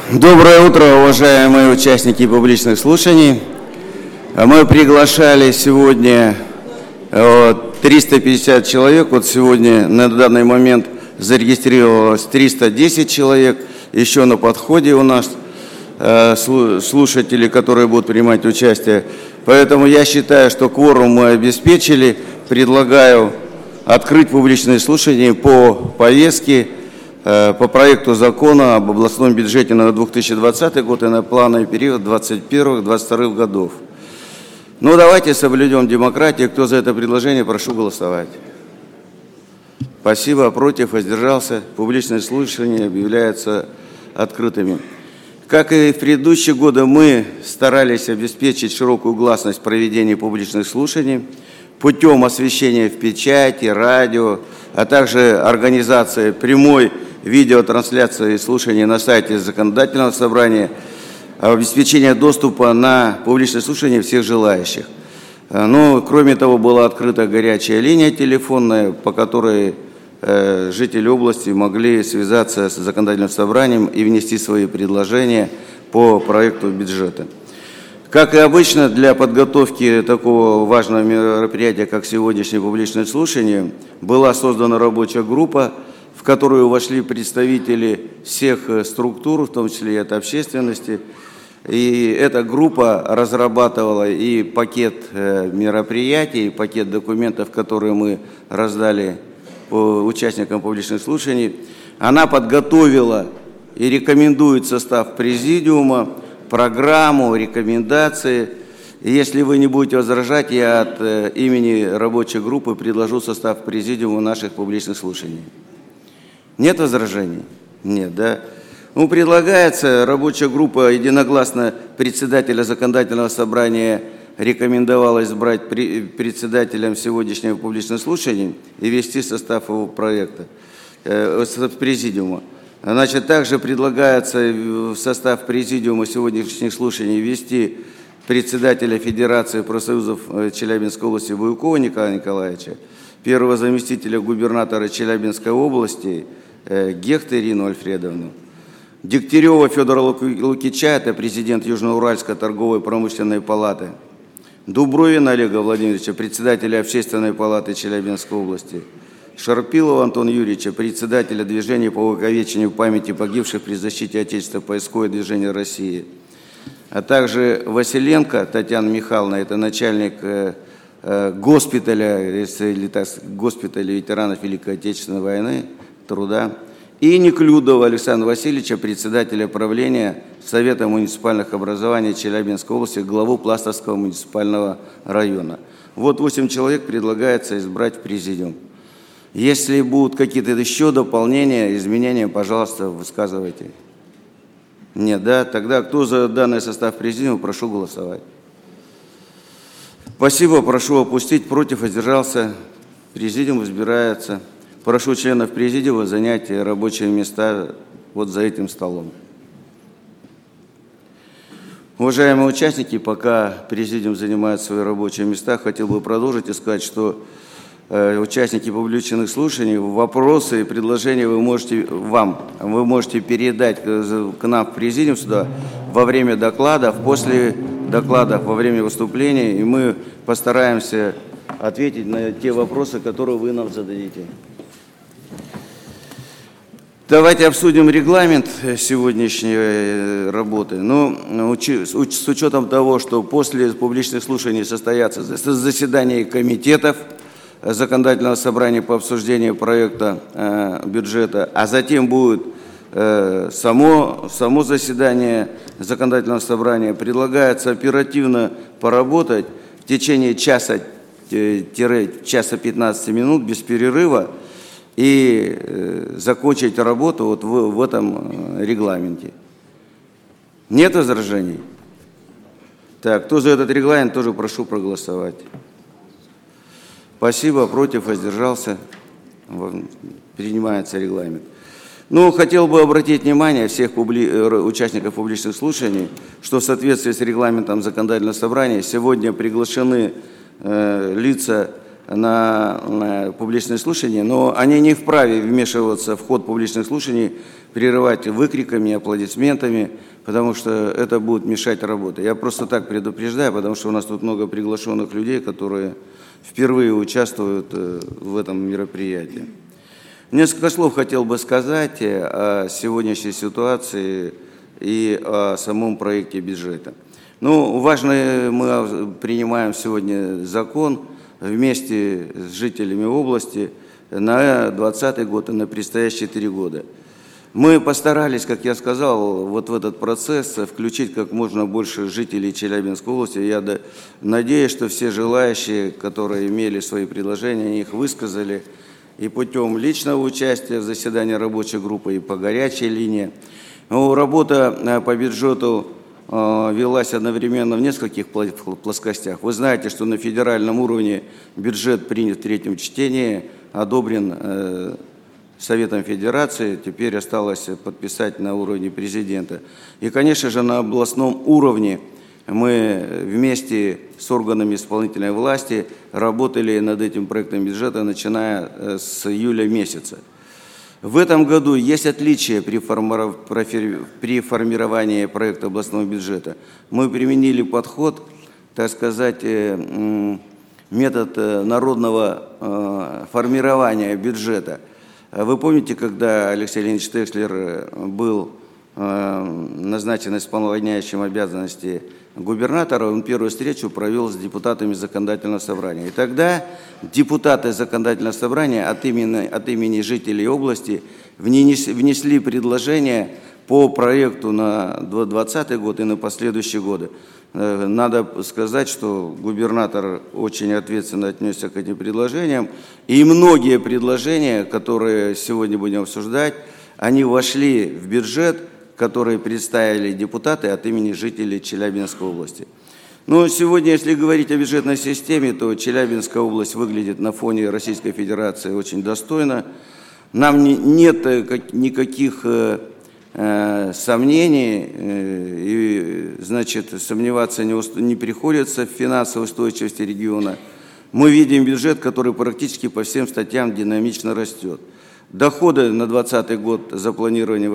Доброе утро, уважаемые участники публичных слушаний. Мы приглашали сегодня 350 человек. Вот сегодня на данный момент зарегистрировалось 310 человек. Еще на подходе у нас слушатели, которые будут принимать участие. Поэтому я считаю, что кворум мы обеспечили. Предлагаю открыть публичные слушания по повестке, по проекту закона об областном бюджете на 2020 год и на плановый период 2021-2022 годов. Ну, давайте соблюдем демократию. Кто за это предложение, прошу голосовать. Спасибо. Против, воздержался. Публичные слушания объявляются открытыми. Как и в предыдущие годы, мы старались обеспечить широкую гласность проведения публичных слушаний путем освещения в печати, радио, а также организации прямой видеотрансляции слушаний на сайте Законодательного собрания, обеспечение доступа на публичные слушания всех желающих. Ну, кроме того, была открыта горячая линия телефонная, по которой жители области могли связаться с Законодательным собранием и внести свои предложения по проекту бюджета. Как и обычно, для подготовки такого важного мероприятия, как сегодняшнее публичное слушание, была создана рабочая группа, в которую вошли представители всех структур, в том числе и от общественности. И эта группа разрабатывала и пакет мероприятий, и пакет документов, которые мы раздали по участникам публичных слушаний. Она подготовила и рекомендует состав президиума, программу, рекомендации. И если вы не будете возражать, я от имени рабочей группы предложу состав президиума наших публичных слушаний. Нет возражений? Нет, да? Ну, предлагается, рабочая группа единогласно председателя Законодательного собрания рекомендовала избрать председателем сегодняшнего публичного слушания и ввести состав его проекта, президиума. Значит, также предлагается в состав президиума сегодняшних слушаний ввести председателя Федерации профсоюзов Челябинской области Буйкова Николая Николаевича, первого заместителя губернатора Челябинской области Гехт Ирину Альфредовну, Дегтярева Федора Лукича, это президент Южноуральской торговой промышленной палаты, Дубровина Олега Владимировича, председателя Общественной палаты Челябинской области, Шарпилова Антона Юрьевича, председателя движения по увековечению памяти погибших при защите Отечества поисковое движение России, а также Василенко Татьяна Михайловна, это начальник госпиталя, госпиталя ветеранов Великой Отечественной войны, труда, и Неклюдова Александра Васильевича, председателя правления Совета муниципальных образований Челябинской области, главу Пластовского муниципального района. Вот 8 человек предлагается избрать в президиум. Если будут какие-то еще дополнения, изменения, пожалуйста, высказывайте. Нет, да? Тогда кто за данный состав президиума, прошу голосовать. Спасибо, прошу опустить. Против, воздержался. Президиум избирается. Прошу членов президиума занять рабочие места вот за этим столом. Уважаемые участники, пока президиум занимает свои рабочие места, хотел бы продолжить и сказать, что участники публичных слушаний, вопросы и предложения вы можете передать к нам в президиум сюда во время докладов, после докладов, во время выступления, и мы постараемся ответить на те вопросы, которые вы нам зададите. Давайте обсудим регламент сегодняшней работы. Ну, с учетом того, что после публичных слушаний состоятся заседания комитетов Законодательного собрания по обсуждению проекта бюджета, а затем будет само заседание Законодательного собрания, предлагается оперативно поработать в течение часа 15 минут без перерыва и закончить работу вот в этом регламенте. Нет возражений? Так, кто за этот регламент, тоже прошу проголосовать. Спасибо, против, воздержался. Принимается регламент. Ну, хотел бы обратить внимание всех участников публичных слушаний, что в соответствии с регламентом Законодательного собрания сегодня приглашены лица на публичные слушания, но они не вправе вмешиваться в ход публичных слушаний прерывать выкриками, аплодисментами, потому что это будет мешать работе. Я просто так предупреждаю, потому что у нас тут много приглашенных людей, которые впервые участвуют в этом мероприятии. Несколько слов хотел бы сказать о сегодняшней ситуации и о самом проекте бюджета. Ну, важно, мы принимаем сегодня закон вместе с жителями области на 2020 год и на предстоящие 3 года. Мы постарались, как я сказал, вот в этот процесс включить как можно больше жителей Челябинской области. Я надеюсь, что все желающие, которые имели свои предложения, они их высказали и путем личного участия в заседании рабочей группы, и по горячей линии. Но работа по бюджету велась одновременно в нескольких плоскостях. Вы знаете, что на федеральном уровне бюджет принят в 3-м чтении, одобрен Советом Федерации, теперь осталось подписать на уровне президента. И, конечно же, на областном уровне мы вместе с органами исполнительной власти работали над этим проектом бюджета, начиная с июля месяца. В этом году есть отличия при формировании проекта областного бюджета. Мы применили подход, так сказать, метод народного формирования бюджета. Вы помните, когда Алексей Леонидович Текслер был назначен исполняющим обязанности губернатора, он первую встречу провел с депутатами законодательного собрания. И тогда депутаты законодательного собрания от имени жителей области внесли предложение по проекту на 2020 год и на последующие годы. Надо сказать, что губернатор очень ответственно отнесся к этим предложениям. И многие предложения, которые сегодня будем обсуждать, они вошли в бюджет, который представили депутаты от имени жителей Челябинской области. Но сегодня, если говорить о бюджетной системе, то Челябинская область выглядит на фоне Российской Федерации очень достойно. Нам нет никаких сомнений, и, значит, сомневаться не приходится в финансовой устойчивости региона. Мы видим бюджет, который практически по всем статьям динамично растет. Доходы на 2020 год запланированы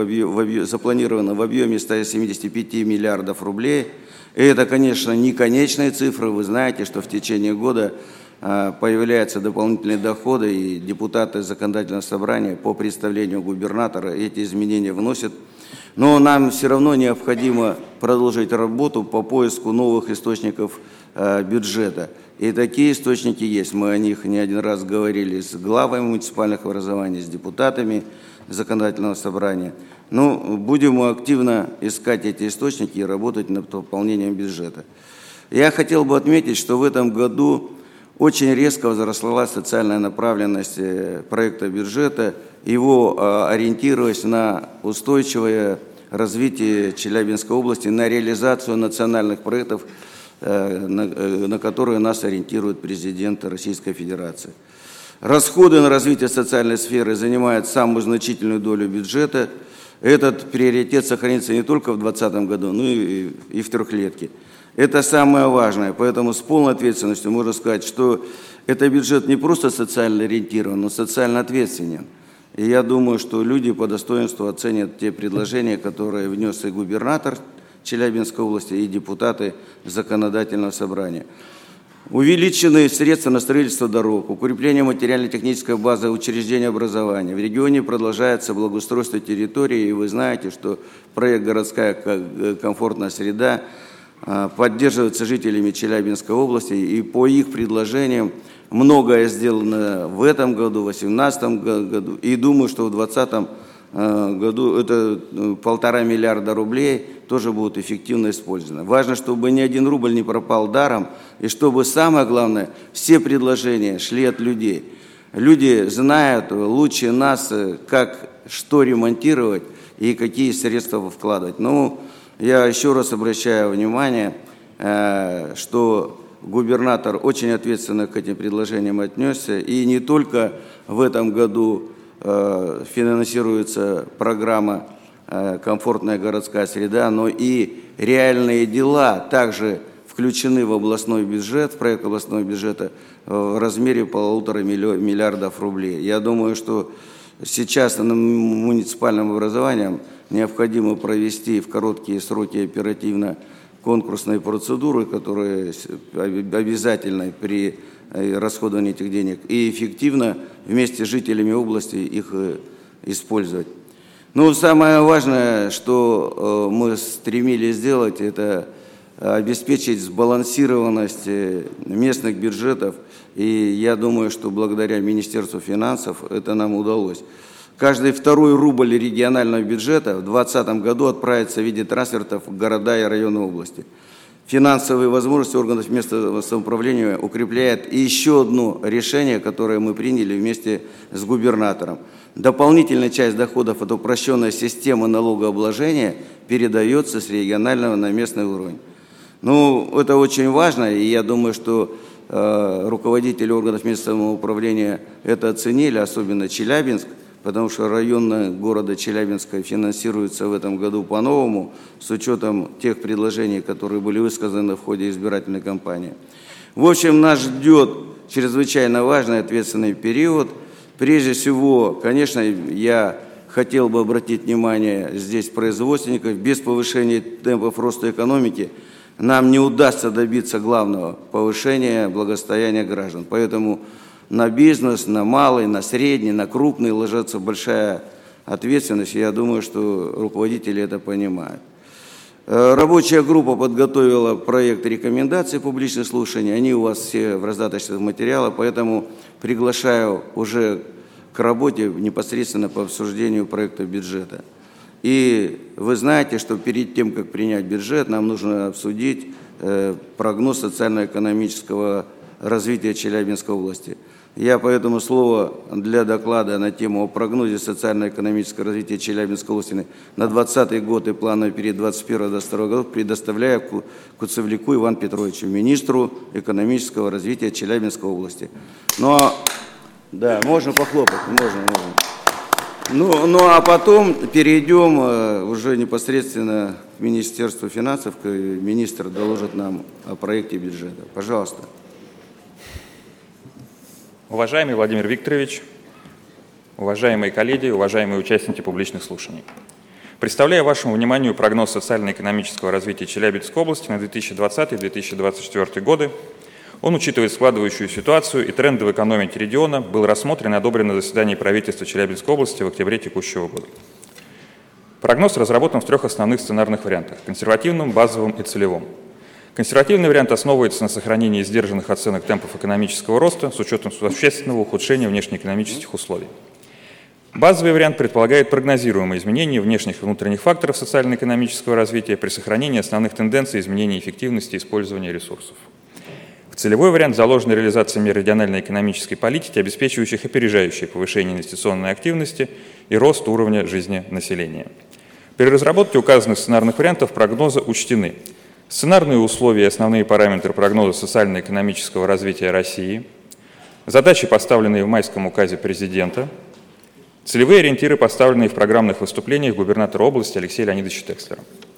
в объеме 175 миллиардов рублей. И это, конечно, не конечные цифры. Вы знаете, что в течение года появляются дополнительные доходы, и депутаты законодательного собрания по представлению губернатора эти изменения вносят. Но нам все равно необходимо продолжить работу по поиску новых источников бюджета. И такие источники есть. Мы о них не один раз говорили с главами муниципальных образований, с депутатами законодательного собрания. Но будем активно искать эти источники и работать над пополнением бюджета. Я хотел бы отметить, что в этом году очень резко возросла социальная направленность проекта бюджета, его ориентируясь на устойчивое развитие Челябинской области, на реализацию национальных проектов, на которые нас ориентирует президент Российской Федерации. Расходы на развитие социальной сферы занимают самую значительную долю бюджета. Этот приоритет сохранится не только в 2020 году, но и в трехлетке. Это самое важное, поэтому с полной ответственностью можно сказать, что это бюджет не просто социально ориентирован, но социально ответственен. И я думаю, что люди по достоинству оценят те предложения, которые внес и губернатор Челябинской области, и депутаты законодательного собрания. Увеличены средства на строительство дорог, укрепление материально-технической базы учреждений образования. В регионе продолжается благоустройство территории, и вы знаете, что проект «Городская комфортная среда» поддерживается жителями Челябинской области, и по их предложениям многое сделано в этом году, в 2018 году, и думаю, что в 2020 году это 1,5 миллиарда рублей тоже будут эффективно использованы. Важно, чтобы ни один рубль не пропал даром, и чтобы, самое главное, все предложения шли от людей. Люди знают лучше нас, как, что ремонтировать и какие средства вкладывать. Ну, я еще раз обращаю внимание, что губернатор очень ответственно к этим предложениям отнесся, и не только в этом году финансируется программа «Комфортная городская среда», но и реальные дела также включены в областной бюджет, в проект областного бюджета в размере 1,5 миллиардов рублей. Я думаю, что сейчас муниципальным образованием необходимо провести в короткие сроки оперативно конкурсные процедуры, которые обязательны при расходовании этих денег, и эффективно вместе с жителями области их использовать. Но самое важное, что мы стремились сделать, это обеспечить сбалансированность местных бюджетов, и я думаю, что благодаря Министерству финансов это нам удалось. Каждый второй рубль регионального бюджета в 2020 году отправится в виде трансфертов в города и районы области. Финансовые возможности органов местного самоуправления укрепляет и еще одно решение, которое мы приняли вместе с губернатором. Дополнительная часть доходов от упрощенной системы налогообложения передается с регионального на местный уровень. Ну, это очень важно, и я думаю, что руководители органов местного самоуправления это оценили, особенно Челябинск, потому что районы города Челябинска финансируются в этом году по-новому, с учетом тех предложений, которые были высказаны в ходе избирательной кампании. В общем, нас ждет чрезвычайно важный ответственный период. Прежде всего, конечно, я хотел бы обратить внимание здесь производственников. Без повышения темпов роста экономики нам не удастся добиться главного – повышения благосостояния граждан. Поэтому на бизнес, на малый, на средний, на крупный ложится большая ответственность. Я думаю, что руководители это понимают. Рабочая группа подготовила проект рекомендаций публичных слушаний. Они у вас все в раздаточных материалах, поэтому приглашаю уже к работе непосредственно по обсуждению проекта бюджета. И вы знаете, что перед тем, как принять бюджет, нам нужно обсудить прогноз социально-экономического развития Челябинской области. Я поэтому слово для доклада на тему о прогнозе социально-экономического развития Челябинской области на 2020 год и плановый период 2021-2022 года предоставляю Куцевляку Ивану Петровичу, министру экономического развития Челябинской области. Но, да, можно похлопать, можно. Ну а потом перейдем уже непосредственно к Министерству финансов, министр доложит нам о проекте бюджета. Пожалуйста. Уважаемый Владимир Викторович, уважаемые коллеги, уважаемые участники публичных слушаний. Представляю вашему вниманию прогноз социально-экономического развития Челябинской области на 2020-2024 годы. Он учитывает складывающую ситуацию и тренды в экономике региона, был рассмотрен и одобрен на заседании правительства Челябинской области в октябре текущего года. Прогноз разработан в трех основных сценарных вариантах – консервативном, базовом и целевом. Консервативный вариант основывается на сохранении сдержанных оценок темпов экономического роста с учетом существенного ухудшения внешнеэкономических условий. Базовый вариант предполагает прогнозируемые изменения внешних и внутренних факторов социально-экономического развития при сохранении основных тенденций изменения эффективности использования ресурсов. В целевой вариант заложена реализация мер региональной экономической политики, обеспечивающих опережающее повышение инвестиционной активности и рост уровня жизни населения. При разработке указанных сценарных вариантов прогноза учтены сценарные условия и основные параметры прогноза социально-экономического развития России, задачи, поставленные в майском указе президента, целевые ориентиры, поставленные в программных выступлениях губернатора области Алексея Леонидовича Текслера.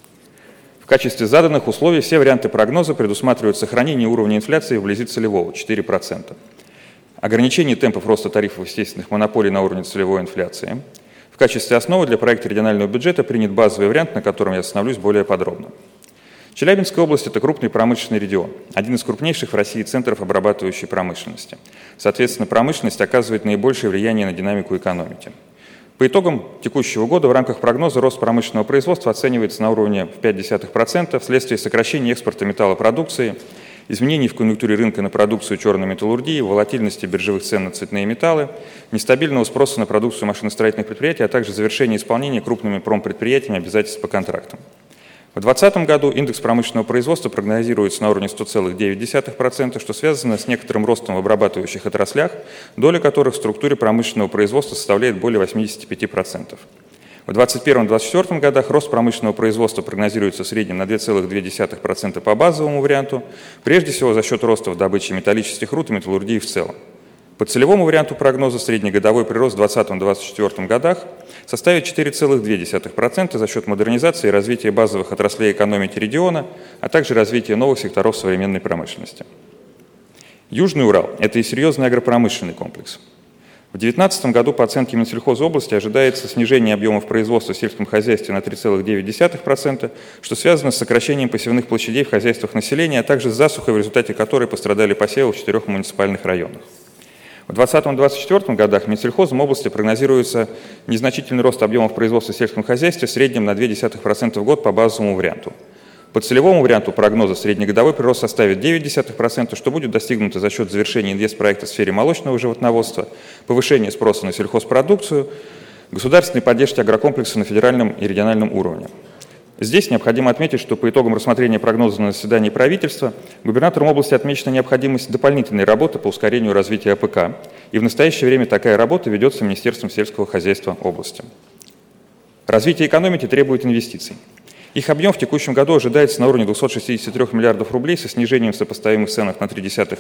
В качестве заданных условий все варианты прогноза предусматривают сохранение уровня инфляции вблизи целевого – 4%, ограничение темпов роста тарифов естественных монополий на уровне целевой инфляции. В качестве основы для проекта регионального бюджета принят базовый вариант, на котором я остановлюсь более подробно. Челябинская область – это крупный промышленный регион, один из крупнейших в России центров обрабатывающей промышленности. Соответственно, промышленность оказывает наибольшее влияние на динамику экономики. По итогам текущего года в рамках прогноза рост промышленного производства оценивается на уровне в 0,5% вследствие сокращения экспорта металлопродукции, изменений в конъюнктуре рынка на продукцию черной металлургии, волатильности биржевых цен на цветные металлы, нестабильного спроса на продукцию машиностроительных предприятий, а также завершения исполнения крупными промпредприятиями обязательств по контрактам. В 2020 году индекс промышленного производства прогнозируется на уровне 100,9%, что связано с некоторым ростом в обрабатывающих отраслях, доля которых в структуре промышленного производства составляет более 85%. В 2021-2024 годах рост промышленного производства прогнозируется в среднем на 2,2% по базовому варианту, прежде всего за счет роста в добыче металлических руд и металлургии в целом. По целевому варианту прогноза среднегодовой прирост в 2020-2024 годах составит 4,2% за счет модернизации и развития базовых отраслей экономики региона, а также развития новых секторов современной промышленности. Южный Урал – это и серьезный агропромышленный комплекс. В 2019 году по оценке Минсельхоза области ожидается снижение объемов производства в сельском хозяйстве на 3,9%, что связано с сокращением посевных площадей в хозяйствах населения, а также с засухой, в результате которой пострадали посевы в 4 муниципальных районах. В 2020-2024 годах Минсельхозом области прогнозируется незначительный рост объемов производства в сельском хозяйстве в среднем на 0,2% в год по базовому варианту. По целевому варианту прогноза среднегодовой прирост составит 0,9%, что будет достигнуто за счет завершения инвестпроекта в сфере молочного животноводства, повышения спроса на сельхозпродукцию, государственной поддержки агрокомплекса на федеральном и региональном уровне. Здесь необходимо отметить, что по итогам рассмотрения прогноза на заседании правительства губернатором области отмечена необходимость дополнительной работы по ускорению развития АПК, и в настоящее время такая работа ведется Министерством сельского хозяйства области. Развитие экономики требует инвестиций. Их объем в текущем году ожидается на уровне 263 миллиардов рублей со снижением в сопоставимых ценах на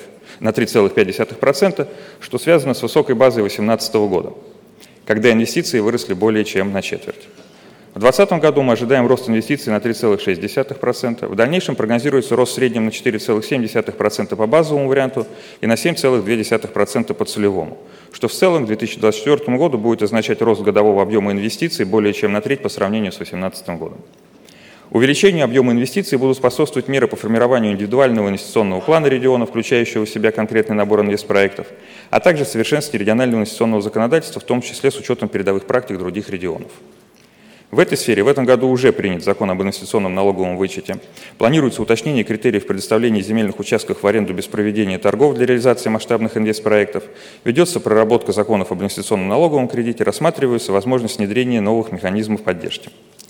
3,5%, что связано с высокой базой 2018 года, когда инвестиции выросли более чем на четверть. В 2020 году мы ожидаем рост инвестиций на 3,6%. В дальнейшем прогнозируется рост в среднем на 4,7% по базовому варианту и на 7,2% по целевому, что в целом к 2024 году будет означать рост годового объема инвестиций более чем на треть по сравнению с 2018 годом. Увеличению объема инвестиций будут способствовать меры по формированию индивидуального инвестиционного плана региона, включающего в себя конкретный набор инвестпроектов, а также совершенствование регионального инвестиционного законодательства, в том числе с учетом передовых практик других регионов. В этой сфере в этом году уже принят закон об инвестиционном налоговом вычете. Планируется уточнение критериев предоставления земельных участков в аренду без проведения торгов для реализации масштабных инвестпроектов. Ведется проработка законов об инвестиционном налоговом кредите, рассматривается возможность внедрения новых механизмов поддержки.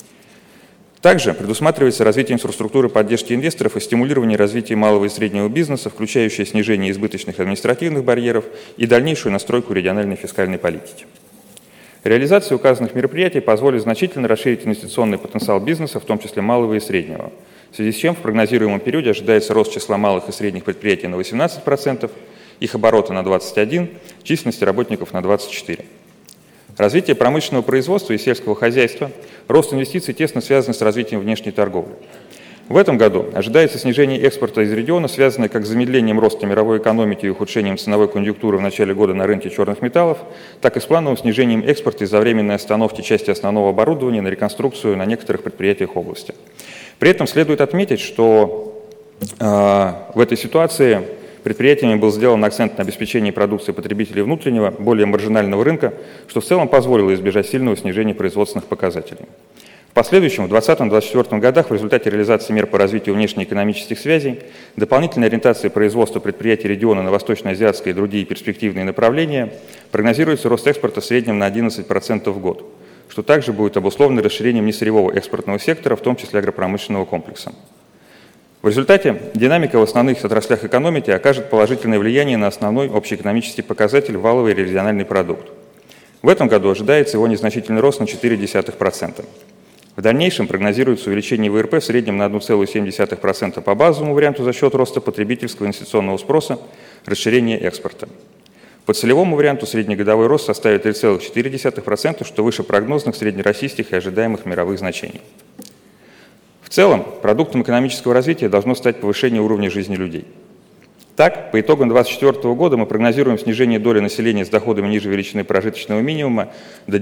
Также предусматривается развитие инфраструктуры поддержки инвесторов и стимулирование развития малого и среднего бизнеса, включающее снижение избыточных административных барьеров и дальнейшую настройку региональной фискальной политики. Реализация указанных мероприятий позволит значительно расширить инвестиционный потенциал бизнеса, в том числе малого и среднего, в связи с чем в прогнозируемом периоде ожидается рост числа малых и средних предприятий на 18%, их обороты на 21%, численности работников на 24%. Развитие промышленного производства и сельского хозяйства, рост инвестиций тесно связаны с развитием внешней торговли. В этом году ожидается снижение экспорта из региона, связанное как с замедлением роста мировой экономики и ухудшением ценовой конъюнктуры в начале года на рынке черных металлов, так и с плановым снижением экспорта из-за временной остановки части основного оборудования на реконструкцию на некоторых предприятиях области. При этом следует отметить, что в этой ситуации предприятиями был сделан акцент на обеспечении продукции потребителей внутреннего, более маржинального рынка, что в целом позволило избежать сильного снижения производственных показателей. В последующем, в 2020-2024 годах, в результате реализации мер по развитию внешнеэкономических связей, дополнительной ориентации производства предприятий региона на восточноазиатское и другие перспективные направления, прогнозируется рост экспорта в среднем на 11% в год, что также будет обусловлено расширением несырьевого экспортного сектора, в том числе агропромышленного комплекса. В результате динамика в основных отраслях экономики окажет положительное влияние на основной общеэкономический показатель валовый региональный продукт. В этом году ожидается его незначительный рост на 0,4%. В дальнейшем прогнозируется увеличение ВРП в среднем на 1,7% по базовому варианту за счет роста потребительского инвестиционного спроса, расширения экспорта. По целевому варианту среднегодовой рост составит 3,4%, что выше прогнозных среднероссийских и ожидаемых мировых значений. В целом, продуктом экономического развития должно стать повышение уровня жизни людей. Так, по итогам 2024 года мы прогнозируем снижение доли населения с доходами ниже величины прожиточного минимума до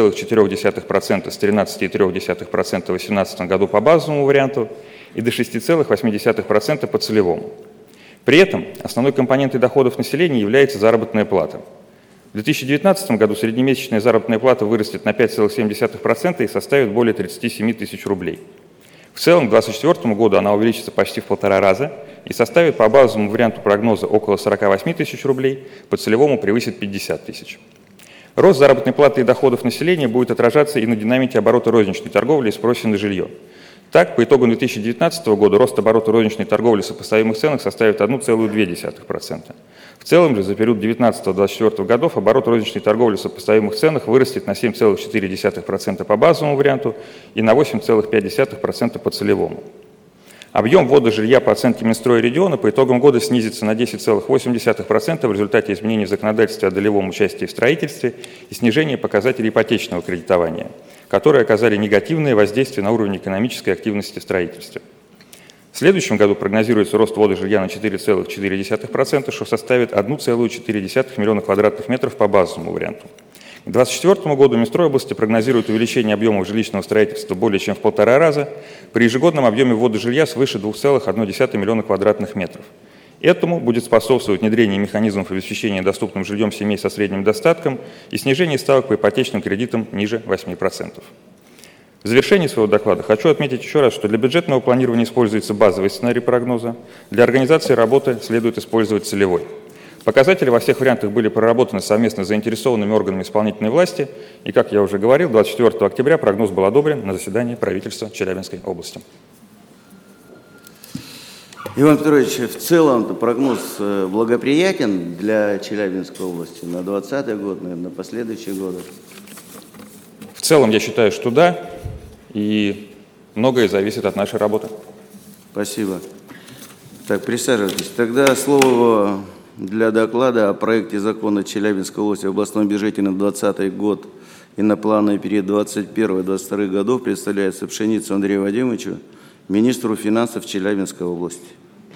9,4% с 13,3% в 2018 году по базовому варианту и до 6,8% по целевому. При этом основной компонентой доходов населения является заработная плата. В 2019 году среднемесячная заработная плата вырастет на 5,7% и составит более 37 тысяч рублей. В целом, к 2024 году она увеличится почти в 1,5 раза и составит по базовому варианту прогноза около 48 тысяч рублей, по целевому превысит 50 тысяч. Рост заработной платы и доходов населения будет отражаться и на динамике оборота розничной торговли и спросе на жилье. Так, по итогам 2019 года рост оборота розничной торговли в сопоставимых ценах составит 1,2%. В целом же за период 2019-2024 годов оборот розничной торговли в сопоставимых ценах вырастет на 7,4% по базовому варианту и на 8,5% по целевому. Объем ввода жилья по оценке Минстроя региона по итогам года снизится на 10,8% в результате изменений в законодательстве о долевом участии в строительстве и снижения показателей ипотечного кредитования, которые оказали негативное воздействие на уровень экономической активности в строительстве. В следующем году прогнозируется рост ввода жилья на 4,4%, что составит 1,4 миллиона квадратных метров по базовому варианту. К 2024 году Минстрой области прогнозирует увеличение объемов жилищного строительства более чем в 1,5 раза при ежегодном объеме ввода жилья свыше 2,1 миллиона квадратных метров. Этому будет способствовать внедрение механизмов обеспечения доступным жильем семей со средним достатком и снижение ставок по ипотечным кредитам ниже 8%. В завершении своего доклада хочу отметить еще раз, что для бюджетного планирования используется базовый сценарий прогноза, для организации работы следует использовать целевой. Показатели во всех вариантах были проработаны совместно с заинтересованными органами исполнительной власти, и, как я уже говорил, 24 октября прогноз был одобрен на заседании правительства Челябинской области. Иван Петрович, в целом прогноз благоприятен для Челябинской области на 2020 год, наверное, на последующие годы? В целом я считаю, что да, и многое зависит от нашей работы. Спасибо. Так, присаживайтесь. Тогда слово для доклада о проекте закона Челябинской области в областном бюджете на 2020 год и на плановый период 2021-2022 годов представляется Пшеницыну Андрею Вадимовичу, министру финансов Челябинской области.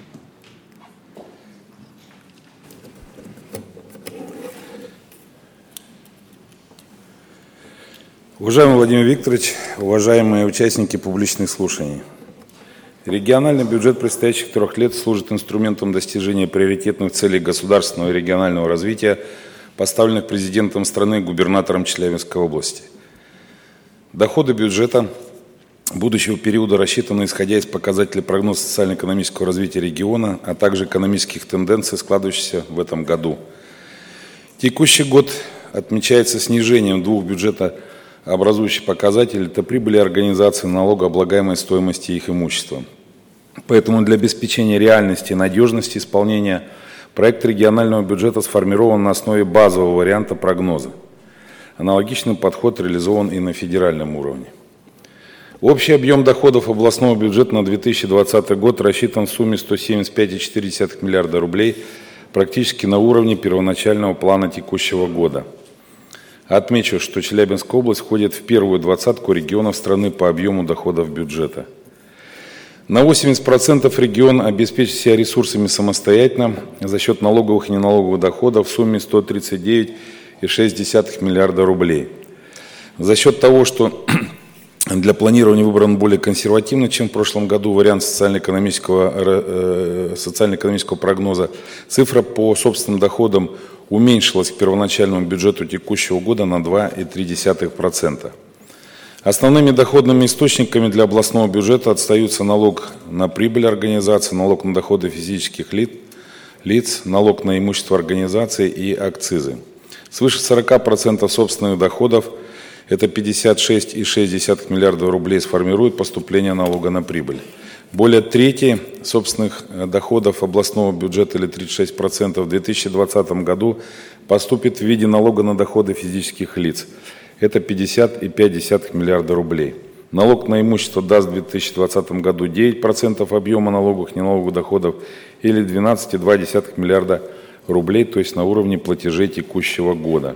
Уважаемый Владимир Викторович, уважаемые участники публичных слушаний. Региональный бюджет предстоящих 3 лет служит инструментом достижения приоритетных целей государственного и регионального развития, поставленных президентом страны и губернатором Челябинской области. Доходы бюджета будущего периода рассчитаны, исходя из показателей прогноза социально-экономического развития региона, а также экономических тенденций, складывающихся в этом году. Текущий год отмечается снижением двух бюджетообразующих показателей – это прибыли организаций, налогооблагаемой стоимости их имущества. Поэтому для обеспечения реальности и надежности исполнения проект регионального бюджета сформирован на основе базового варианта прогноза. Аналогичный подход реализован и на федеральном уровне. Общий объем доходов областного бюджета на 2020 год рассчитан в сумме 175,4 миллиарда рублей, практически на уровне первоначального плана текущего года. Отмечу, что Челябинская область входит в первую двадцатку регионов страны по объему доходов бюджета. На 80% регион обеспечит себя ресурсами самостоятельно за счет налоговых и неналоговых доходов в сумме 139,6 миллиарда рублей. За счет того, что для планирования выбран более консервативный, чем в прошлом году, вариант социально-экономического прогноза, цифра по собственным доходам уменьшилась к первоначальному бюджету текущего года на 2,3%. Основными доходными источниками для областного бюджета остаются налог на прибыль организации, налог на доходы физических лиц, налог на имущество организации и акцизы. Свыше 40% собственных доходов, это 56,6 миллиарда рублей, сформирует поступление налога на прибыль. Более трети собственных доходов областного бюджета, или 36%, в 2020 году поступит в виде налога на доходы физических лиц. Это 50,5 миллиарда рублей. Налог на имущество даст в 2020 году 9% объема налоговых и неналоговых доходов, или 12,2 миллиарда рублей, то есть на уровне платежей текущего года.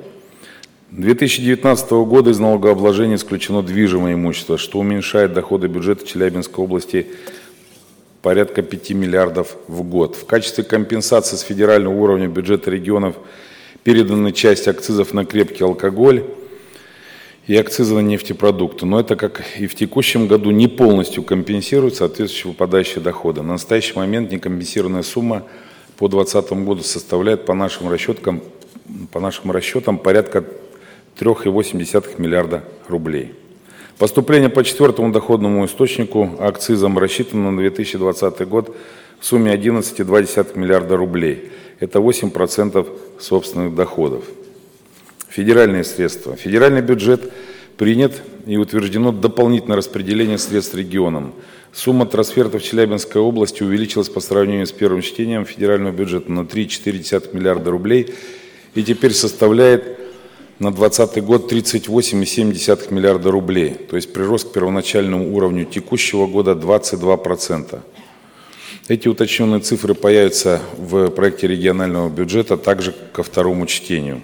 2019 года из налогообложения исключено движимое имущество, что уменьшает доходы бюджета Челябинской области порядка 5 миллиардов в год. В качестве компенсации с федерального уровня бюджета регионов передана часть акцизов на крепкий алкоголь и акцизы на нефтепродукты. Но это, как и в текущем году, не полностью компенсирует соответствующие выпадающие доходы. На настоящий момент некомпенсированная сумма по 2020 году составляет, по нашим расчетам, порядка 3,8 миллиарда рублей. Поступление по четвертому доходному источнику акцизам рассчитано на 2020 год в сумме 11,2 миллиарда рублей. Это 8% собственных доходов. Федеральные средства. Федеральный бюджет принят и утверждено дополнительное распределение средств регионам. Сумма трансфертов Челябинской области увеличилась по сравнению с первым чтением федерального бюджета на 3,4 миллиарда рублей и теперь составляет на 2020 год 38,7 миллиарда рублей, то есть прирост к первоначальному уровню текущего года 22%. Эти уточненные цифры появятся в проекте регионального бюджета также ко второму чтению.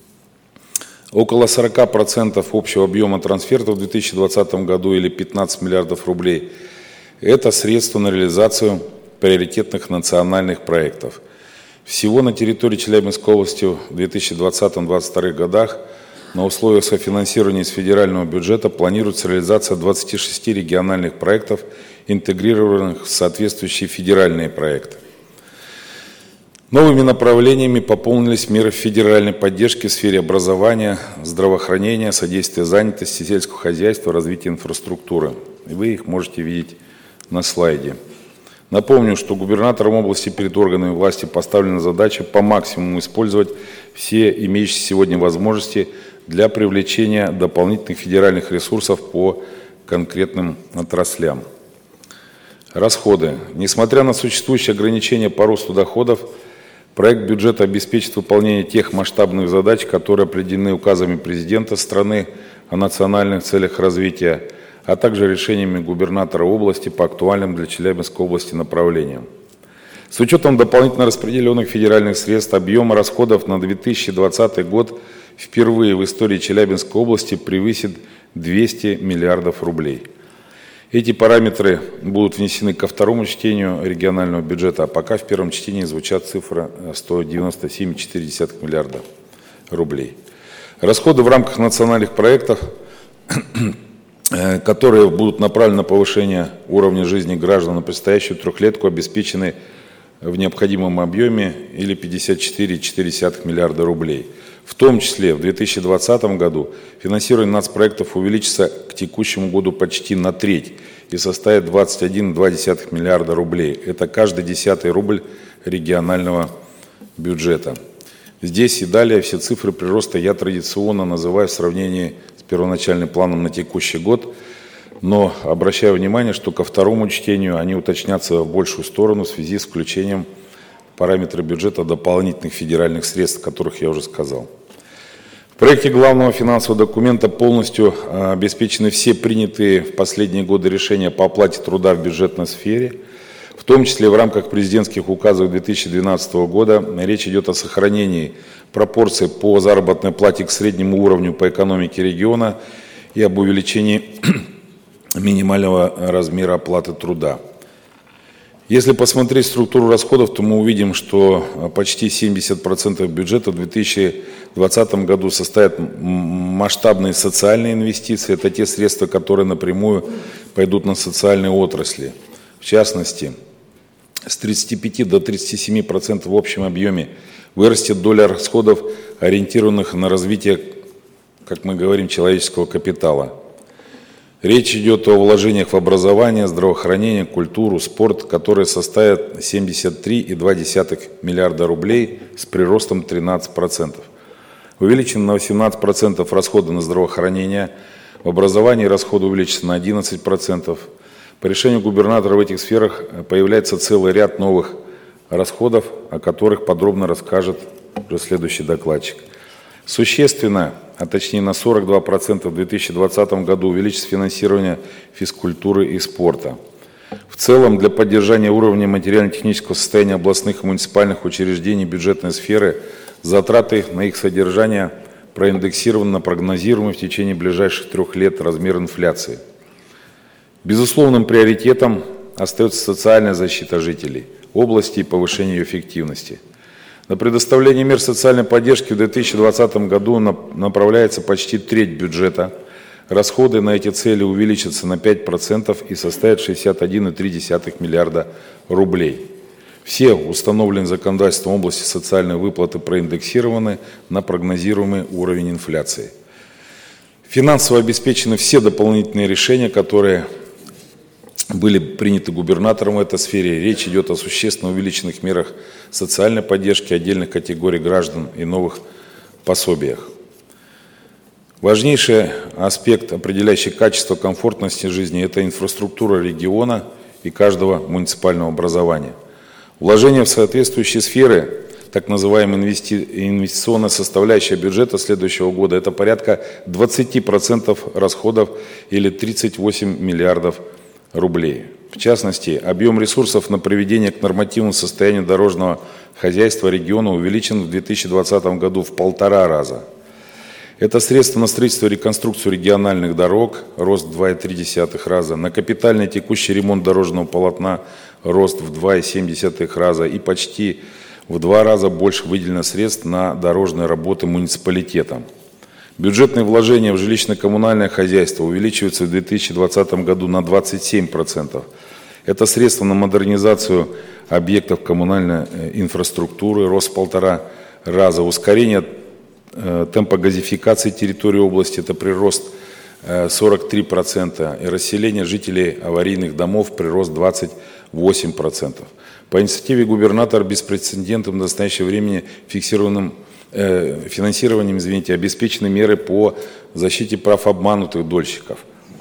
Около 40% общего объема трансфертов в 2020 году, или 15 миллиардов рублей, Это средства на реализацию приоритетных национальных проектов. Всего на территории Челябинской области в 2020-2022 годах на условиях софинансирования из федерального бюджета планируется реализация 26 региональных проектов, интегрированных в соответствующие федеральные проекты. Новыми направлениями пополнились меры федеральной поддержки в сфере образования, здравоохранения, содействия занятости, сельского хозяйства, развития инфраструктуры. И вы их можете видеть на слайде. Напомню, что губернатором области перед органами власти поставлена задача по максимуму использовать все имеющиеся сегодня возможности для привлечения дополнительных федеральных ресурсов по конкретным отраслям. Расходы. Несмотря на существующие ограничения по росту доходов, проект бюджета обеспечит выполнение тех масштабных задач, которые определены указами президента страны о национальных целях развития, а также решениями губернатора области по актуальным для Челябинской области направлениям. С учетом дополнительно распределенных федеральных средств, объем расходов на 2020 год впервые в истории Челябинской области превысит 200 миллиардов рублей. Эти параметры будут внесены ко второму чтению регионального бюджета, а пока в первом чтении звучат цифра 197,4 миллиарда рублей. Расходы в рамках национальных проектов, которые будут направлены на повышение уровня жизни граждан на предстоящую трехлетку, обеспечены в необходимом объеме или 54,4 миллиарда рублей. В том числе в 2020 году финансирование нацпроектов увеличится к текущему году почти на треть и составит 21,2 миллиарда рублей. Это каждый 10-й рубль регионального бюджета. Здесь и далее все цифры прироста я традиционно называю в сравнении с первоначальным планом на текущий год, но обращаю внимание, что ко второму чтению они уточнятся в большую сторону в связи с включением параметры бюджета дополнительных федеральных средств, о которых я уже сказал. В проекте главного финансового документа полностью обеспечены все принятые в последние годы решения по оплате труда в бюджетной сфере, в том числе в рамках президентских указов 2012 года. Речь идет о сохранении пропорций по заработной плате к среднему уровню по экономике региона и об увеличении минимального размера оплаты труда. Если посмотреть структуру расходов, то мы увидим, что почти 70% бюджета в 2020 году составят масштабные социальные инвестиции. Это те средства, которые напрямую пойдут на социальные отрасли. В частности, с 35 до 37% в общем объеме вырастет доля расходов, ориентированных на развитие, как мы говорим, человеческого капитала. Речь идет о вложениях в образование, здравоохранение, культуру, спорт, которые составят 73,2 миллиарда рублей с приростом 13%. Увеличены на 18% расходы на здравоохранение, в образовании расходы увеличатся на 11%. По решению губернатора в этих сферах появляется целый ряд новых расходов, о которых подробно расскажет уже следующий докладчик. Существенно, а точнее на 42% в 2020 году увеличится финансирование физкультуры и спорта. В целом, для поддержания уровня материально-технического состояния областных и муниципальных учреждений бюджетной сферы затраты на их содержание проиндексированы на прогнозируемый в течение ближайших 3 лет размер инфляции. Безусловным приоритетом остается социальная защита жителей области и повышение ее эффективности. На предоставление мер социальной поддержки в 2020 году направляется почти треть бюджета. Расходы на эти цели увеличатся на 5% и составят 61,3 миллиарда рублей. Все установленные законодательством в области социальной выплаты проиндексированы на прогнозируемый уровень инфляции. Финансово обеспечены все дополнительные решения, которые были приняты губернатором в этой сфере. Речь идет о существенно увеличенных мерах социальной поддержки отдельных категорий граждан и новых пособиях. Важнейший аспект, определяющий качество комфортности жизни, это инфраструктура региона и каждого муниципального образования. Вложения в соответствующие сферы, так называемая инвестиционная составляющая бюджета следующего года, это порядка 20% расходов или 38 миллиардов рублей. В частности, объем ресурсов на приведение к нормативному состоянию дорожного хозяйства региона увеличен в 2020 году в 1,5 раза. Это средства на строительство и реконструкцию региональных дорог, рост в 2,3 раза, на капитальный текущий ремонт дорожного полотна, рост в 2,7 раза, и почти в 2 раза больше выделено средств на дорожные работы муниципалитетам. Бюджетные вложения в жилищно-коммунальное хозяйство увеличиваются в 2020 году на 27%. Это средства на модернизацию объектов коммунальной инфраструктуры, рост в 1,5 раза, ускорение темпа газификации территории области, это прирост 43%, и расселение жителей аварийных домов прирост 28%. По инициативе губернатора беспрецедентным в настоящее время финансированием обеспечены меры по защите прав обманутых дольщиков.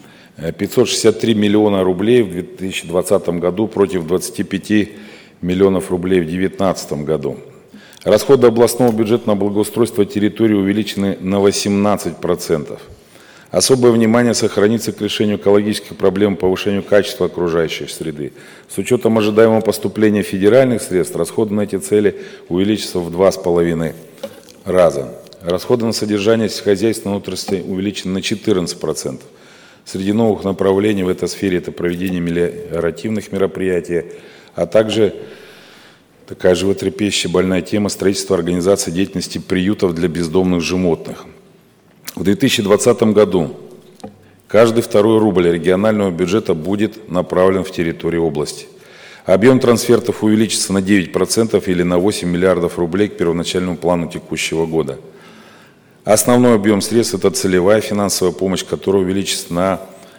563 миллиона рублей в 2020 году против 25 миллионов рублей в 2019 году. Расходы областного бюджета на благоустройство территории увеличены на 18%. Особое внимание сохранится к решению экологических проблем, повышению качества окружающей среды. С учетом ожидаемого поступления федеральных средств, расходы на эти цели увеличатся в 2,5 раза. Расходы на содержание сельскохозяйственной отрасли увеличены на 14%. Среди новых направлений в этой сфере это проведение мелиоративных мероприятий, а также такая животрепещущая больная тема строительства организации деятельности приютов для бездомных животных. В 2020 году каждый второй рубль регионального бюджета будет направлен в территорию области. Объем трансфертов увеличится на 9% или на 8 миллиардов рублей к первоначальному плану текущего года. Основной объем средств – это целевая финансовая помощь, которая увеличится на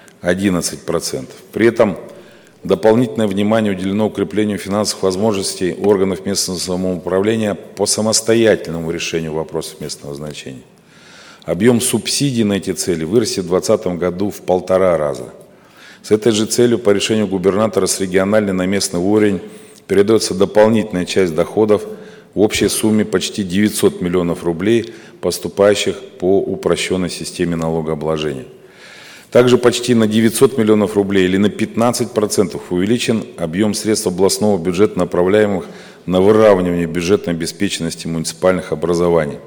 11%. При этом дополнительное внимание уделено укреплению финансовых возможностей органов местного самоуправления по самостоятельному решению вопросов местного значения. Объем субсидий на эти цели вырастет в 2020 году в 1,5 раза. С этой же целью по решению губернатора с региональный на местный уровень передается дополнительная часть доходов в общей сумме почти 900 миллионов рублей, поступающих по упрощенной системе налогообложения. Также почти на 900 миллионов рублей или на 15% увеличен объем средств областного бюджета, направляемых на выравнивание бюджетной обеспеченности муниципальных образований.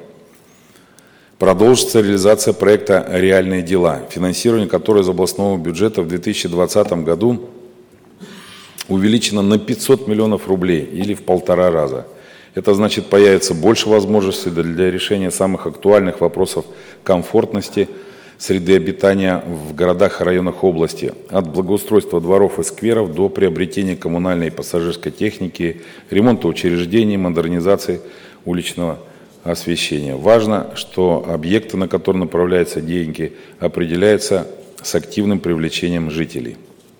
Продолжится реализация проекта «Реальные дела», финансирование которого из областного бюджета в 2020 году увеличено на 500 миллионов рублей или в 1,5 раза. Это значит, появится больше возможностей для решения самых актуальных вопросов комфортности среды обитания в городах и районах области, от благоустройства дворов и скверов до приобретения коммунальной и пассажирской техники, ремонта учреждений, модернизации уличного освещения. Важно, что объекты, на которые направляются деньги, определяются с активным привлечением жителей.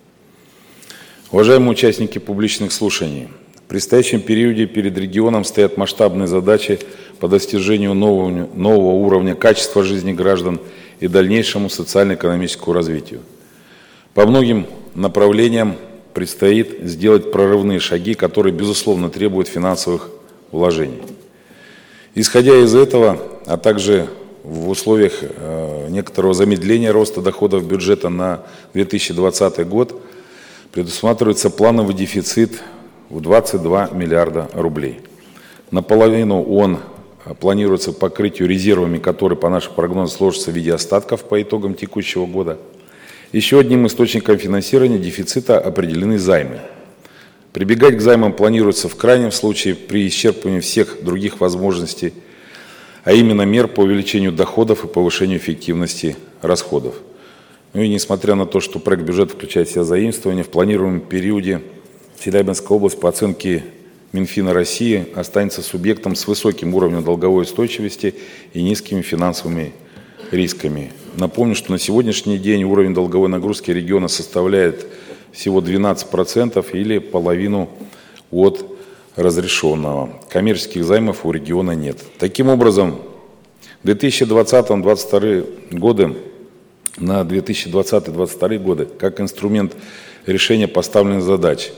Уважаемые участники публичных слушаний, в предстоящем периоде перед регионом стоят масштабные задачи по достижению нового уровня качества жизни граждан и дальнейшему социально-экономическому развитию. По многим направлениям предстоит сделать прорывные шаги, которые, безусловно, требуют финансовых вложений. Исходя из этого, а также в условиях некоторого замедления роста доходов бюджета на 2020 год, предусматривается плановый дефицит в 22 миллиарда рублей. Наполовину он планируется к покрытию резервами, которые, по нашим прогнозам, сложатся в виде остатков по итогам текущего года. Еще одним источником финансирования дефицита определены займы. Прибегать к займам планируется в крайнем случае при исчерпывании всех других возможностей, а именно мер по увеличению доходов и повышению эффективности расходов. Ну и несмотря на то, что проект бюджета включает в себя заимствования, в планируемом периоде Челябинская область по оценке Минфина России останется субъектом с высоким уровнем долговой устойчивости и низкими финансовыми рисками. Напомню, что на сегодняшний день уровень долговой нагрузки региона составляет всего 12% или половину от разрешенного. Коммерческих займов у региона нет. Таким образом, в 2020-2022 годы, на 2020-2022 годы, как инструмент решения поставленных задач,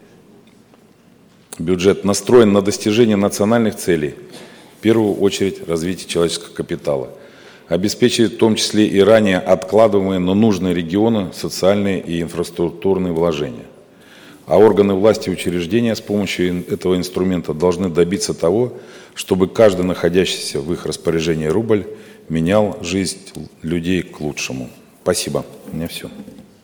бюджет настроен на достижение национальных целей, в первую очередь развитие человеческого капитала, обеспечивает в том числе и ранее откладываемые, но нужные региону социальные и инфраструктурные вложения. А органы власти и учреждения с помощью этого инструмента должны добиться того, чтобы каждый находящийся в их распоряжении рубль менял жизнь людей к лучшему. Спасибо. У меня все.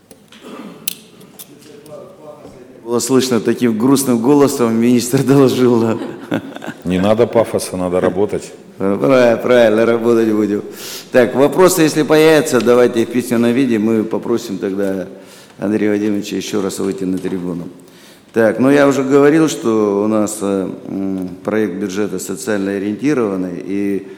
Было слышно таким грустным голосом, министр доложил. Да. Не надо пафоса, надо работать. Правильно, работать будем. Так, вопросы, если появятся, давайте в письменном виде, мы попросим тогда Андрея Владимировича еще раз выйти на трибуну. Так, ну я уже говорил, что у нас проект бюджета социально ориентированный, и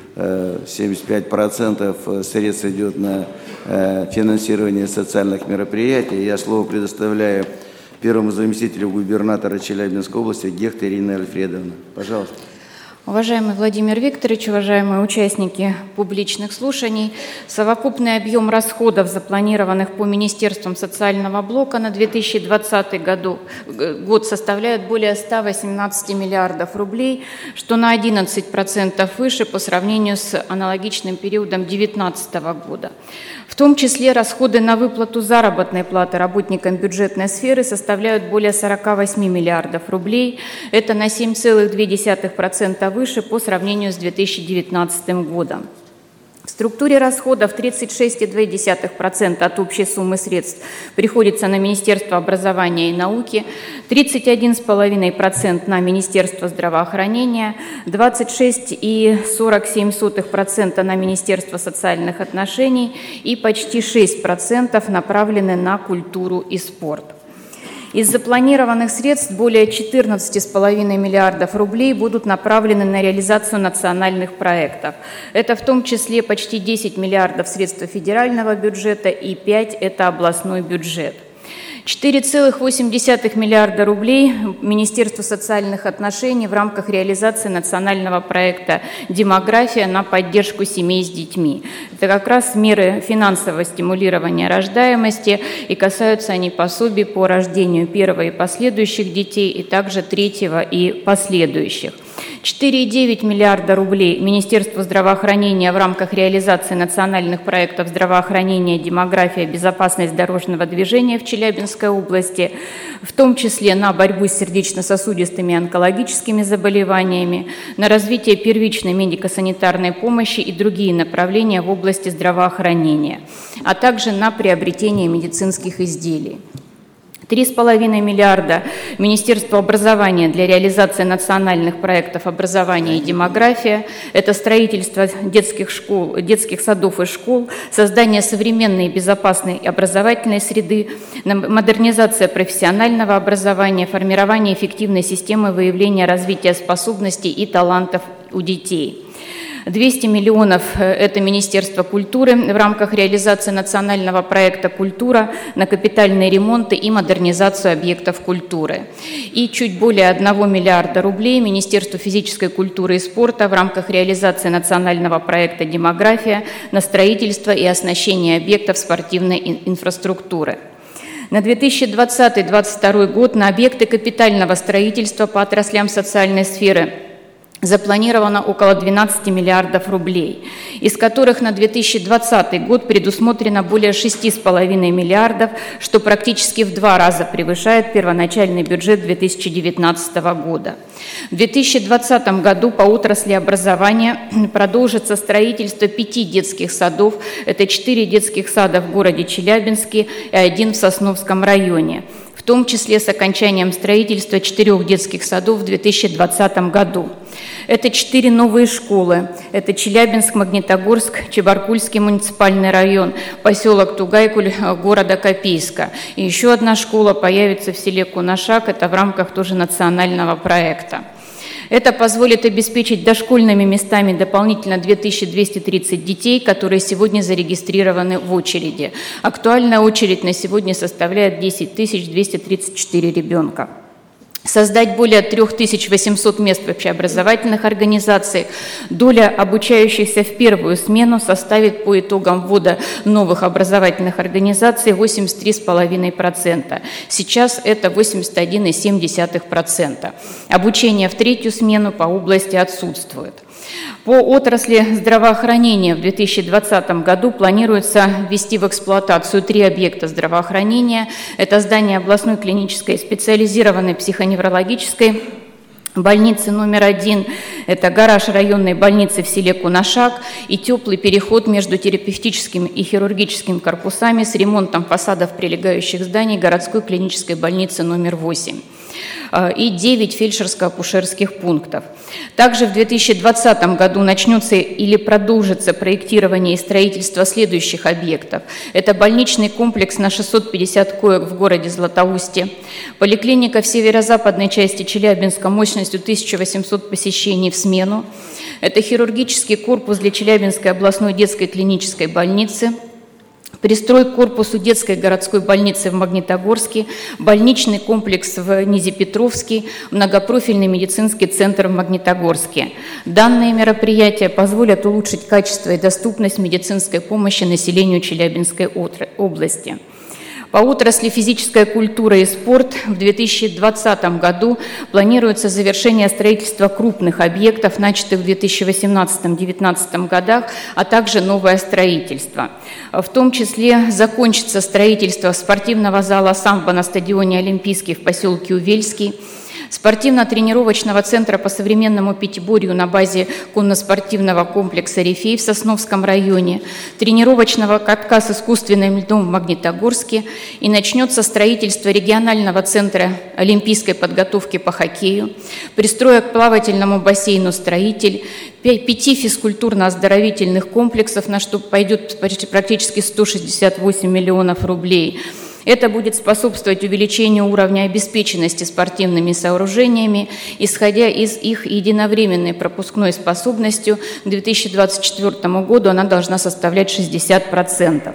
75% средств идет на финансирование социальных мероприятий. Я слово предоставляю первому заместителю губернатора Челябинской области Гехт Ирине Альфредовне. Пожалуйста. Уважаемый Владимир Викторович, уважаемые участники публичных слушаний, совокупный объем расходов, запланированных по Министерствам социального блока на 2020 год составляет более 118 миллиардов рублей, что на 11% выше по сравнению с аналогичным периодом 2019 года. В том числе расходы на выплату заработной платы работникам бюджетной сферы составляют более 48 миллиардов рублей. Это на 7,2% выше по сравнению с 2019 годом. В структуре расходов 36,2% от общей суммы средств приходится на Министерство образования и науки, 31,5% на Министерство здравоохранения, 26,47% на Министерство социальных отношений и почти 6% направлены на культуру и спорт. Из запланированных средств более 14,5 миллиардов рублей будут направлены на реализацию национальных проектов. Это в том числе почти 10 миллиардов средств федерального бюджета и 5 – это областной бюджет. 4,8 миллиарда рублей Министерству социальных отношений в рамках реализации национального проекта «Демография» на поддержку семей с детьми. Это как раз меры финансового стимулирования рождаемости, и касаются они пособий по рождению первого и последующих детей, и также третьего и последующих. 4,9 миллиарда рублей Министерству здравоохранения в рамках реализации национальных проектов здравоохранения, демография, безопасность дорожного движения в Челябинской области, в том числе на борьбу с сердечно-сосудистыми и онкологическими заболеваниями, на развитие первичной медико-санитарной помощи и другие направления в области здравоохранения, а также на приобретение медицинских изделий. 3,5 миллиарда Министерству образования для реализации национальных проектов образования и демография. Это строительство детских садов и школ, создание современной и безопасной образовательной среды, модернизация профессионального образования, формирование эффективной системы выявления развития способностей и талантов у детей. 200 миллионов – это Министерство культуры в рамках реализации национального проекта «Культура» на капитальные ремонты и модернизацию объектов культуры. И чуть более 1 миллиарда рублей Министерству физической культуры и спорта в рамках реализации национального проекта «Демография» на строительство и оснащение объектов спортивной инфраструктуры. На 2020-2022 год на объекты капитального строительства по отраслям социальной сферы запланировано около 12 миллиардов рублей, из которых на 2020 год предусмотрено более 6,5 миллиардов, что практически в 2 раза превышает первоначальный бюджет 2019 года. В 2020 году по отрасли образования продолжится строительство 5 детских садов, это 4 детских сада в городе Челябинске и 1 в Сосновском районе, в том числе с окончанием строительства 4 детских садов в 2020 году. Это 4 новые школы. Это Челябинск, Магнитогорск, Чебаркульский муниципальный район, поселок Тугайкуль города Копейска. И еще 1 школа появится в селе Кунашак, это в рамках тоже национального проекта. Это позволит обеспечить дошкольными местами дополнительно 2230 детей, которые сегодня зарегистрированы в очереди. Актуальная очередь на сегодня составляет 10 234 ребенка. Создать более 3800 мест в общеобразовательных организациях. Доля обучающихся в первую смену составит по итогам ввода новых образовательных организаций 83,5%. Сейчас это 81,7%. Обучение в третью смену по области отсутствует. По отрасли здравоохранения в 2020 году планируется ввести в эксплуатацию 3 объекта здравоохранения. Это здание областной клинической специализированной психоневрологической Больницы номер 1 – это гараж районной больницы в селе Кунашак и теплый переход между терапевтическим и хирургическим корпусами с ремонтом фасадов прилегающих зданий городской клинической больницы номер 8 и 9 фельдшерско-акушерских пунктов. Также в 2020 году начнется или продолжится проектирование и строительство следующих объектов. Это больничный комплекс на 650 коек в городе Златоусте, поликлиника в северо-западной части Челябинска мощностью 1800 посещений в смену, это хирургический корпус для Челябинской областной детской клинической больницы, пристрой к корпусу детской городской больницы в Магнитогорске, больничный комплекс в Низепетровске, многопрофильный медицинский центр в Магнитогорске. Данные мероприятия позволят улучшить качество и доступность медицинской помощи населению Челябинской области. По отрасли физическая культура и спорт в 2020 году планируется завершение строительства крупных объектов, начатых в 2018-2019 годах, а также новое строительство. В том числе закончится строительство спортивного зала самбо на стадионе Олимпийский в поселке Увельский, спортивно-тренировочного центра по современному пятиборью на базе конно-спортивного комплекса «Рифей» в Сосновском районе, тренировочного катка с искусственным льдом в Магнитогорске, и начнется строительство регионального центра олимпийской подготовки по хоккею, пристроя к плавательному бассейну «Строитель», 5 физкультурно-оздоровительных комплексов, на что пойдет практически 168 миллионов рублей. Это будет способствовать увеличению уровня обеспеченности спортивными сооружениями, исходя из их единовременной пропускной способностью. К 2024 году она должна составлять 60%,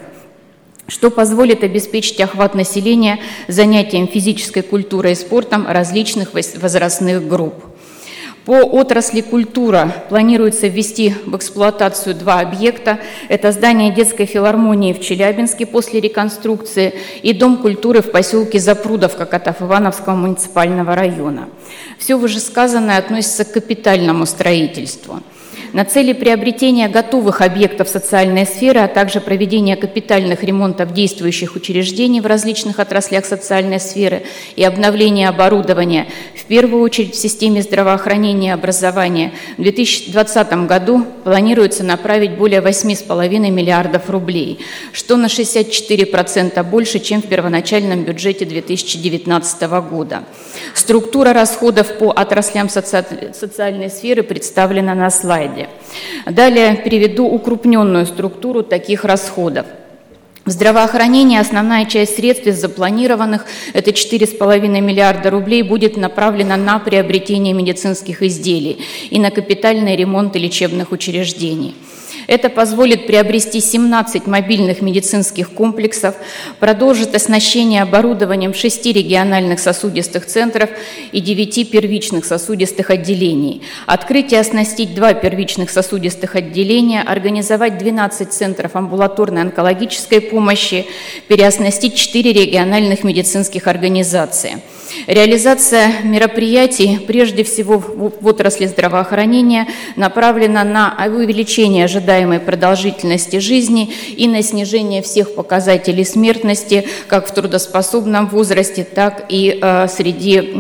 что позволит обеспечить охват населения занятием физической культурой и спортом различных возрастных групп. По отрасли культура планируется ввести в эксплуатацию 2 объекта. Это здание детской филармонии в Челябинске после реконструкции и Дом культуры в поселке Запрудовка Котов-Ивановского муниципального района. Все вышесказанное относится к капитальному строительству. На цели приобретения готовых объектов социальной сферы, а также проведения капитальных ремонтов действующих учреждений в различных отраслях социальной сферы и обновления оборудования, в первую очередь в системе здравоохранения и образования, в 2020 году планируется направить более 8,5 миллиардов рублей, что на 64% больше, чем в первоначальном бюджете 2019 года. Структура расходов по отраслям социальной сферы представлена на слайде. Далее приведу укрупненную структуру таких расходов. В здравоохранении основная часть средств из запланированных, это 4,5 миллиарда рублей, будет направлена на приобретение медицинских изделий и на капитальный ремонт лечебных учреждений. Это позволит приобрести 17 мобильных медицинских комплексов, продолжит оснащение оборудованием 6 региональных сосудистых центров и 9 первичных сосудистых отделений, открыть и оснастить 2 первичных сосудистых отделения, организовать 12 центров амбулаторной онкологической помощи, переоснастить 4 региональных медицинских организации. Реализация мероприятий, прежде всего в отрасли здравоохранения, направлена на увеличение ожидаемой продолжительности жизни и на снижение всех показателей смертности как в трудоспособном возрасте, так и среди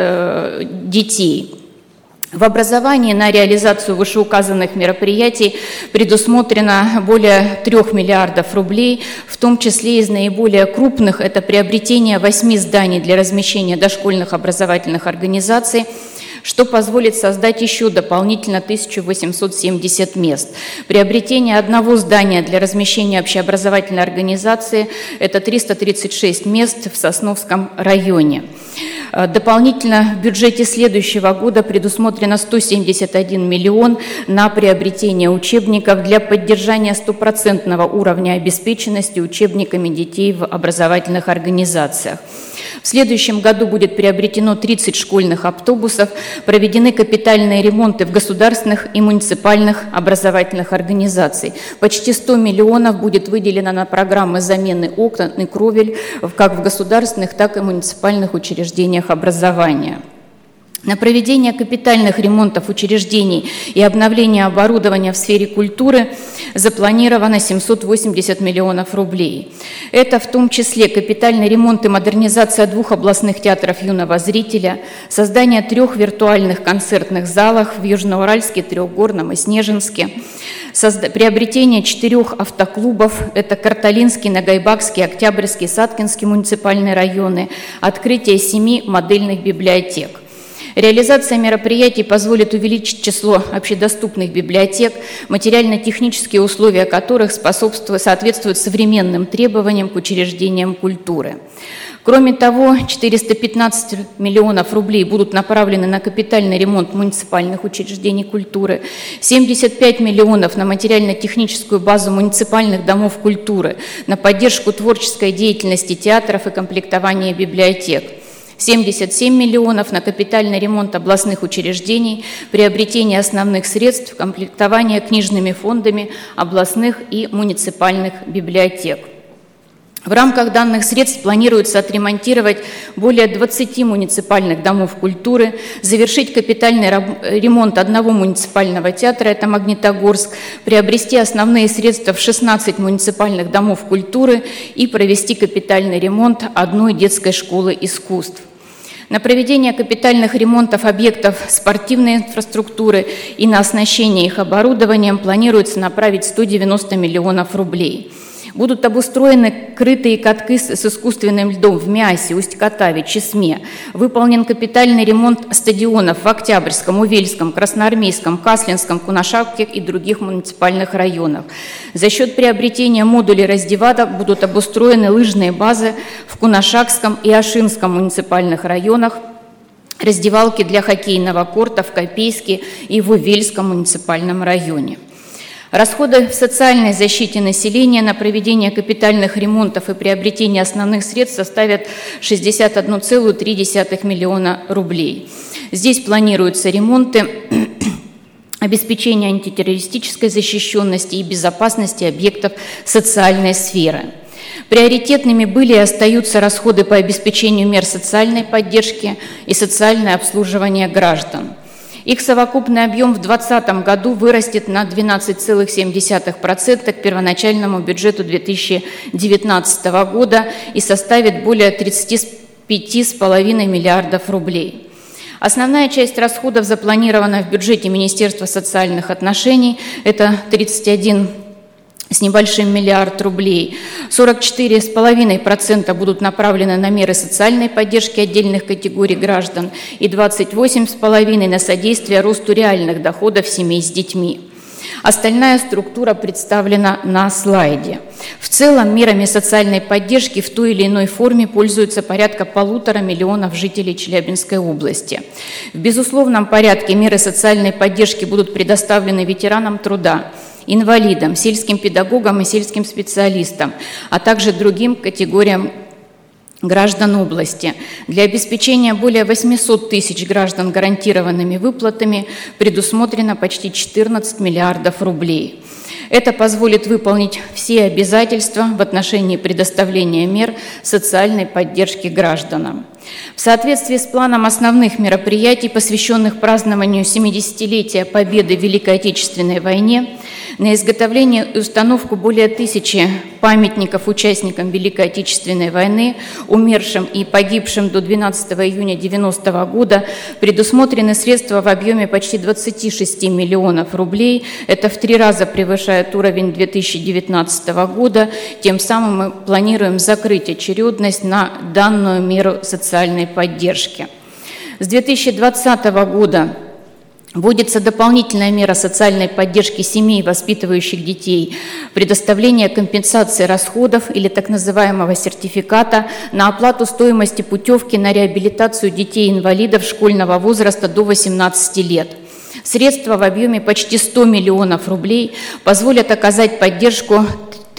детей. В образовании на реализацию вышеуказанных мероприятий предусмотрено более 3 миллиардов рублей, в том числе из наиболее крупных – это приобретение 8 зданий для размещения дошкольных образовательных организаций, что позволит создать еще дополнительно 1870 мест. Приобретение 1 здания для размещения общеобразовательной организации – это 336 мест в Сосновском районе. Дополнительно в бюджете следующего года предусмотрено 171 миллион на приобретение учебников для поддержания 100% уровня обеспеченности учебниками детей в образовательных организациях. В следующем году будет приобретено 30 школьных автобусов, проведены капитальные ремонты в государственных и муниципальных образовательных организациях. Почти 100 миллионов будет выделено на программы замены окон и кровель как в государственных, так и муниципальных учреждениях образования. На проведение капитальных ремонтов учреждений и обновление оборудования в сфере культуры запланировано 780 миллионов рублей. Это в том числе капитальный ремонт и модернизация 2 областных театров юного зрителя, создание 3 виртуальных концертных залов в Южноуральске, Трехгорном и Снежинске, приобретение 4 автоклубов, это Карталинский, Нагайбакский, Октябрьский, Саткинский муниципальные районы, открытие 7 модельных библиотек. Реализация мероприятий позволит увеличить число общедоступных библиотек, материально-технические условия которых соответствуют современным требованиям к учреждениям культуры. Кроме того, 415 миллионов рублей будут направлены на капитальный ремонт муниципальных учреждений культуры, 75 миллионов на материально-техническую базу муниципальных домов культуры, на поддержку творческой деятельности театров и комплектование библиотек. 77 миллионов на капитальный ремонт областных учреждений, приобретение основных средств, комплектование книжными фондами областных и муниципальных библиотек. В рамках данных средств планируется отремонтировать более 20 муниципальных домов культуры, завершить капитальный ремонт 1 муниципального театра, это Магнитогорск, приобрести основные средства в 16 муниципальных домов культуры и провести капитальный ремонт 1 детской школы искусств. На проведение капитальных ремонтов объектов спортивной инфраструктуры и на оснащение их оборудованием планируется направить 190 миллионов рублей. Будут обустроены крытые катки с искусственным льдом в Миасе, Усть-Катаве, Чесме. Выполнен капитальный ремонт стадионов в Октябрьском, Увельском, Красноармейском, Каслинском, Кунашакке и других муниципальных районах. За счет приобретения модулей раздевалок будут обустроены лыжные базы в Кунашакском и Ашинском муниципальных районах, раздевалки для хоккейного корта в Копейске и в Увельском муниципальном районе. Расходы в социальной защите населения на проведение капитальных ремонтов и приобретение основных средств составят 61,3 миллиона рублей. Здесь планируются ремонты, обеспечение антитеррористической защищенности и безопасности объектов социальной сферы. Приоритетными были и остаются расходы по обеспечению мер социальной поддержки и социальное обслуживание граждан. Их совокупный объем в 2020 году вырастет на 12,7% к первоначальному бюджету 2019 года и составит более 35,5 миллиардов рублей. Основная часть расходов запланирована в бюджете Министерства социальных отношений, это 31 с небольшим миллиард рублей. 44,5% будут направлены на меры социальной поддержки отдельных категорий граждан и 28,5% на содействие росту реальных доходов семей с детьми. Остальная структура представлена на слайде. В целом, мерами социальной поддержки в той или иной форме пользуются порядка 1,5 миллиона жителей Челябинской области. В безусловном порядке меры социальной поддержки будут предоставлены ветеранам труда, инвалидам, сельским педагогам и сельским специалистам, а также другим категориям граждан области. Для обеспечения более 800 тысяч граждан гарантированными выплатами предусмотрено почти 14 миллиардов рублей. Это позволит выполнить все обязательства в отношении предоставления мер социальной поддержки гражданам. В соответствии с планом основных мероприятий, посвященных празднованию 70-летия Победы в Великой Отечественной войне, на изготовление и установку более 1000 памятников участникам Великой Отечественной войны, умершим и погибшим до 12 июня 1990 года, предусмотрены средства в объеме почти 26 миллионов рублей. Это в 3 раза превышает уровень 2019 года. Тем самым мы планируем закрыть очередность на данную меру социальной поддержки. С 2020 года вводится дополнительная мера социальной поддержки семей, воспитывающих детей, предоставление компенсации расходов или так называемого сертификата на оплату стоимости путевки на реабилитацию детей-инвалидов школьного возраста до 18 лет. Средства в объеме почти 100 миллионов рублей позволят оказать поддержку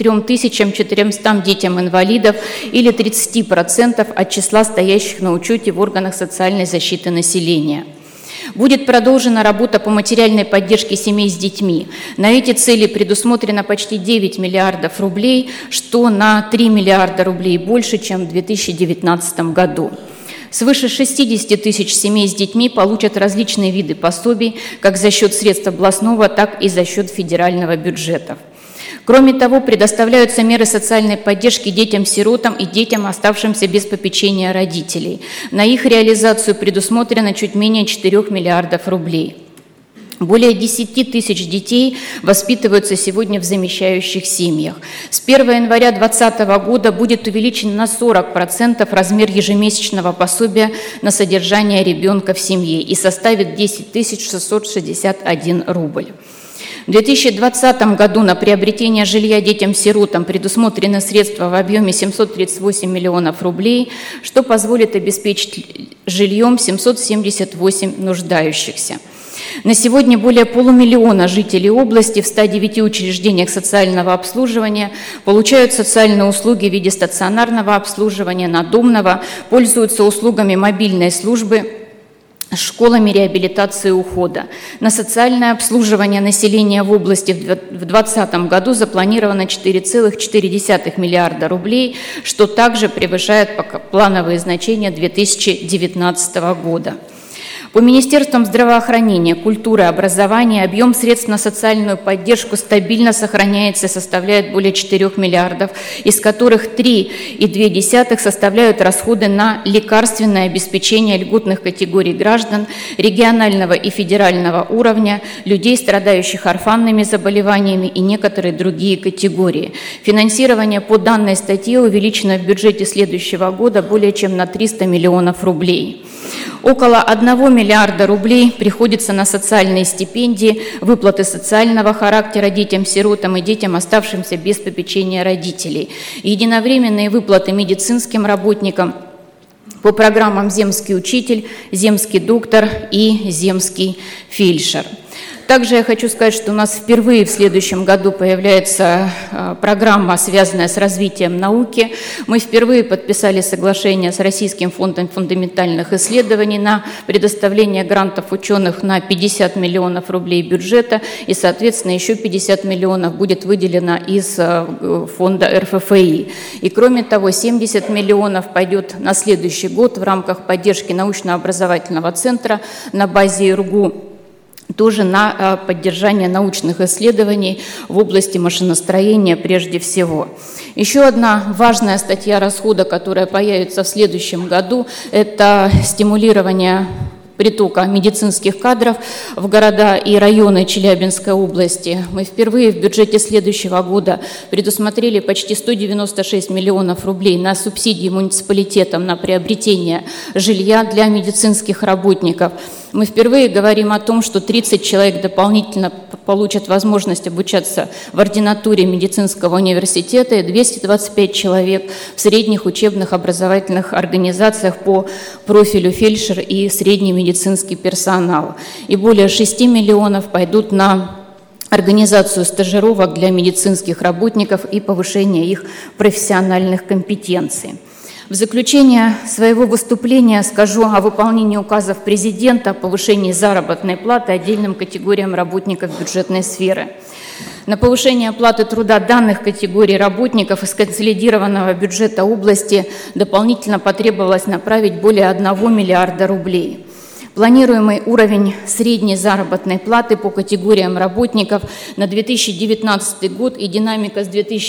3400 детям инвалидов или 30% от числа стоящих на учете в органах социальной защиты населения. Будет продолжена работа по материальной поддержке семей с детьми. На эти цели предусмотрено почти 9 миллиардов рублей, что на 3 миллиарда рублей больше, чем в 2019 году. Свыше 60 тысяч семей с детьми получат различные виды пособий как за счет средств областного, так и за счет федерального бюджетов. Кроме того, предоставляются меры социальной поддержки детям-сиротам и детям, оставшимся без попечения родителей. На их реализацию предусмотрено чуть менее 4 миллиардов рублей. Более 10 тысяч детей воспитываются сегодня в замещающих семьях. С 1 января 2020 года будет увеличен на 40% размер ежемесячного пособия на содержание ребенка в семье и составит 10 661 рубль. В 2020 году на приобретение жилья детям-сиротам предусмотрены средства в объеме 738 миллионов рублей, что позволит обеспечить жильем 778 нуждающихся. На сегодня более полумиллиона жителей области в 109 учреждениях социального обслуживания получают социальные услуги в виде стационарного обслуживания, надомного, пользуются услугами мобильной службы, школами реабилитации и ухода. На социальное обслуживание населения в области в 2020 году запланировано 4,4 миллиарда рублей, что также превышает плановые значения 2019 года. По министерствам здравоохранения, культуры, образования объем средств на социальную поддержку стабильно сохраняется и составляет более 4 миллиардов, из которых 3,2 составляют расходы на лекарственное обеспечение льготных категорий граждан регионального и федерального уровня, людей, страдающих орфанными заболеваниями и некоторые другие категории. Финансирование по данной статье увеличено в бюджете следующего года более чем на 300 миллионов рублей. Около 1 миллиарда рублей приходится на социальные стипендии, выплаты социального характера детям-сиротам и детям, оставшимся без попечения родителей, единовременные выплаты медицинским работникам по программам «Земский учитель», «Земский доктор» и «Земский фельдшер». Также я хочу сказать, что у нас впервые в следующем году появляется программа, связанная с развитием науки. Мы впервые подписали соглашение с Российским фондом фундаментальных исследований на предоставление грантов ученых на 50 миллионов рублей бюджета, и, соответственно, еще 50 миллионов будет выделено из фонда РФФИ. И, кроме того, 70 миллионов пойдет на следующий год в рамках поддержки научно-образовательного центра на базе ИРГУ, тоже на поддержание научных исследований в области машиностроения прежде всего. Еще одна важная статья расхода, которая появится в следующем году, это стимулирование притока медицинских кадров в города и районы Челябинской области. Мы впервые в бюджете следующего года предусмотрели почти 196 миллионов рублей на субсидии муниципалитетам на приобретение жилья для медицинских работников. Мы впервые говорим о том, что 30 человек дополнительно получат возможность обучаться в ординатуре медицинского университета и 225 человек в средних учебных образовательных организациях по профилю фельдшер и средний медицинский персонал. И более 6 миллионов пойдут на организацию стажировок для медицинских работников и повышение их профессиональных компетенций. В заключение своего выступления скажу о выполнении указов президента о повышении заработной платы отдельным категориям работников бюджетной сферы. На повышение оплаты труда данных категорий работников из консолидированного бюджета области дополнительно потребовалось направить более 1 миллиарда рублей. Планируемый уровень средней заработной платы по категориям работников на 2019 год и динамика с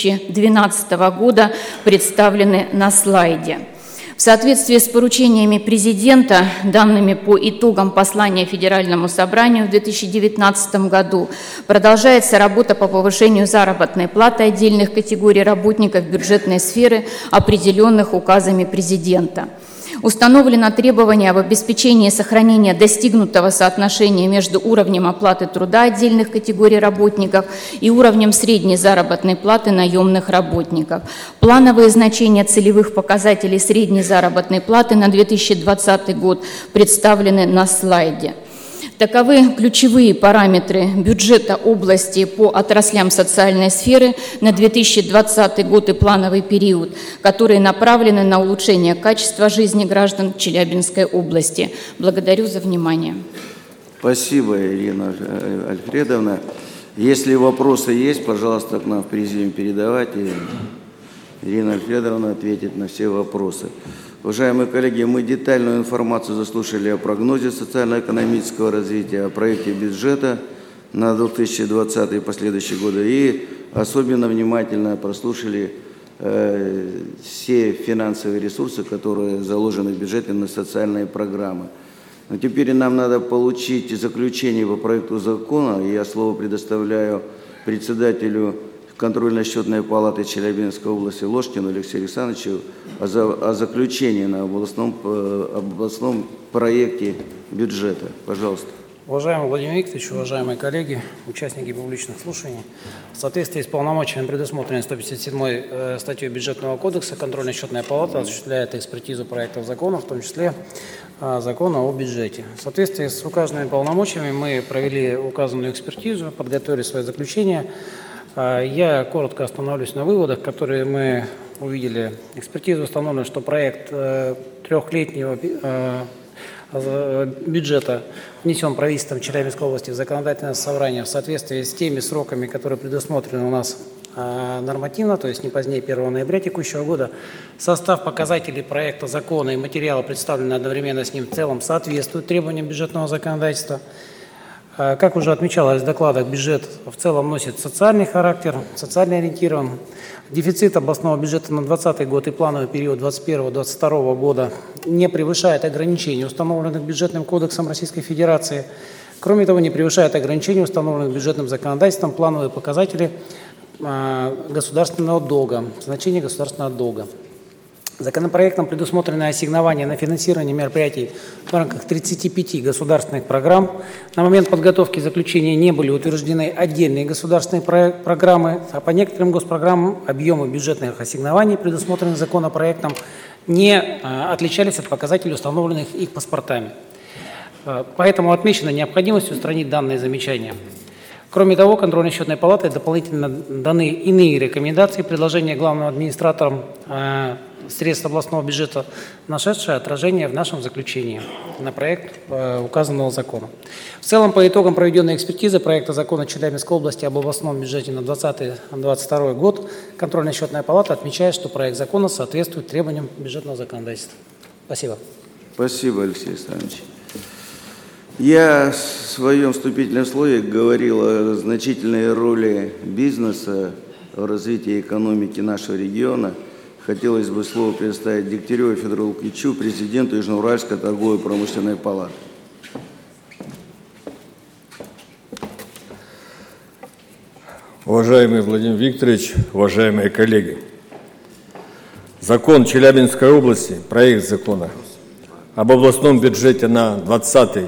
2012 года представлены на слайде. В соответствии с поручениями президента, данными по итогам послания Федеральному собранию в 2019 году, продолжается работа по повышению заработной платы отдельных категорий работников бюджетной сферы, определенных указами президента. Установлено требование об обеспечении сохранения достигнутого соотношения между уровнем оплаты труда отдельных категорий работников и уровнем средней заработной платы наемных работников. Плановые значения целевых показателей средней заработной платы на 2020 год представлены на слайде. Таковы ключевые параметры бюджета области по отраслям социальной сферы на 2020 год и плановый период, которые направлены на улучшение качества жизни граждан Челябинской области. Благодарю за внимание. Спасибо, Ирина Альфредовна. Если вопросы есть, пожалуйста, к нам в президиум передавайте. Ирина Альфредовна ответит на все вопросы. Уважаемые коллеги, мы детальную информацию заслушали о прогнозе социально-экономического развития, о проекте бюджета на 2020 и последующие годы и особенно внимательно прослушали все финансовые ресурсы, которые заложены в бюджете на социальные программы. Но теперь нам надо получить заключение по проекту закона, и я слово предоставляю председателю контрольно-счетной палаты Челябинской области Ложкину Алексею Александровичу о заключении на областном проекте бюджета. Пожалуйста. Уважаемый Владимир Викторович, уважаемые коллеги, участники публичных слушаний, в соответствии с полномочиями, предусмотренными 157 статьей Бюджетного кодекса, контрольно-счетная палата осуществляет экспертизу проектов закона, в том числе закона о бюджете. В соответствии с указанными полномочиями мы провели указанную экспертизу, подготовили свое заключение. Я коротко остановлюсь на выводах, которые мы увидели. Экспертиза установлена, что проект трехлетнего бюджета внесен правительством Челябинской области в законодательное собрание в соответствии с теми сроками, которые предусмотрены у нас нормативно, то есть не позднее 1 ноября текущего года. Состав показателей проекта закона и материала, представленные одновременно с ним, в целом соответствуют требованиям бюджетного законодательства. Как уже отмечалось в докладах, бюджет в целом носит социальный характер, социально ориентирован. Дефицит областного бюджета на 2020 год и плановый период 2021-2022 года не превышает ограничений, установленных Бюджетным кодексом Российской Федерации. Кроме того, не превышает ограничений, установленных бюджетным законодательством, плановые показатели государственного долга, значение государственного долга. Законопроектом предусмотрены ассигнования на финансирование мероприятий в рамках 35 государственных программ. На момент подготовки заключения не были утверждены отдельные государственные программы, а по некоторым госпрограммам объемы бюджетных ассигнований, предусмотренных законопроектом, не отличались от показателей, установленных их паспортами. Поэтому отмечена необходимость устранить данные замечания. Кроме того, контрольно-счетной палатой дополнительно даны иные рекомендации, предложения главным администратором средств областного бюджета, нашедшие отражение в нашем заключении на проект указанного закона. В целом, по итогам проведенной экспертизы проекта закона Челябинской области об областном бюджете на 2020-2022 год, контрольно-счетная палата отмечает, что проект закона соответствует требованиям бюджетного законодательства. Спасибо. Спасибо, Алексей Александрович. Я в своем вступительном слове говорил о значительной роли бизнеса в развитии экономики нашего региона. Хотелось бы слово предоставить Дегтяреву Федору Лукичу, президенту Южноуральской торгово-промышленной палаты. Уважаемый Владимир Викторович, уважаемые коллеги, закон Челябинской области, проект закона об областном бюджете на 2020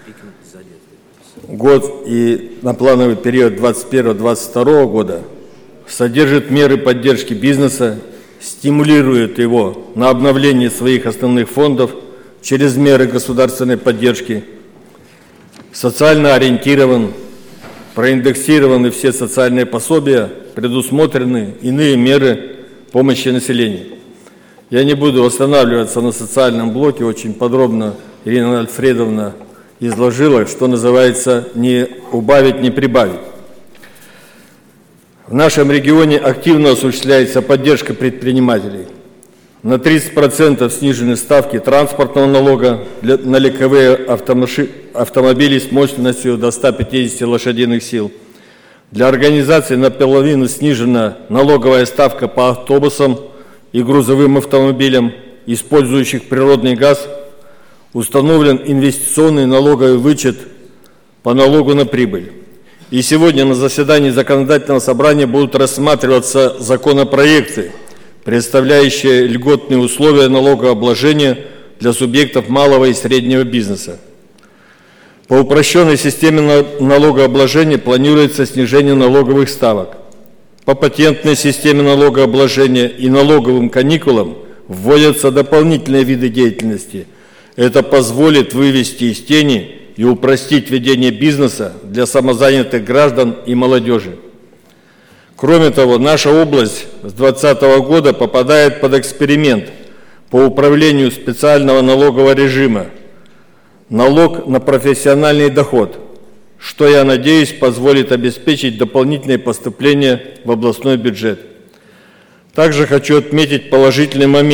год и на плановый период 2021-2022 года содержит меры поддержки бизнеса, стимулирует его на обновление своих основных фондов через меры государственной поддержки, социально ориентирован, проиндексированы все социальные пособия, предусмотрены иные меры помощи населению. Я не буду останавливаться на социальном блоке, очень подробно Ирина Альфредовна изложила, что называется, не убавить, не прибавить. В нашем регионе активно осуществляется поддержка предпринимателей. На 30% снижены ставки транспортного налога на легковые автомобили с мощностью до 150 лошадиных сил. Для организации наполовину снижена налоговая ставка по автобусам и грузовым автомобилям, использующих природный газ. Установлен инвестиционный налоговый вычет по налогу на прибыль. И сегодня на заседании законодательного собрания будут рассматриваться законопроекты, представляющие льготные условия налогообложения для субъектов малого и среднего бизнеса. По упрощенной системе налогообложения планируется снижение налоговых ставок. По патентной системе налогообложения и налоговым каникулам вводятся дополнительные виды деятельности. Это позволит вывести из тени и упростить ведение бизнеса для самозанятых граждан и молодежи. Кроме того, наша область с 2020 года попадает под эксперимент по управлению специального налогового режима «Налог на профессиональный доход», что, я надеюсь, позволит обеспечить дополнительные поступления в областной бюджет. Также хочу отметить положительный момент.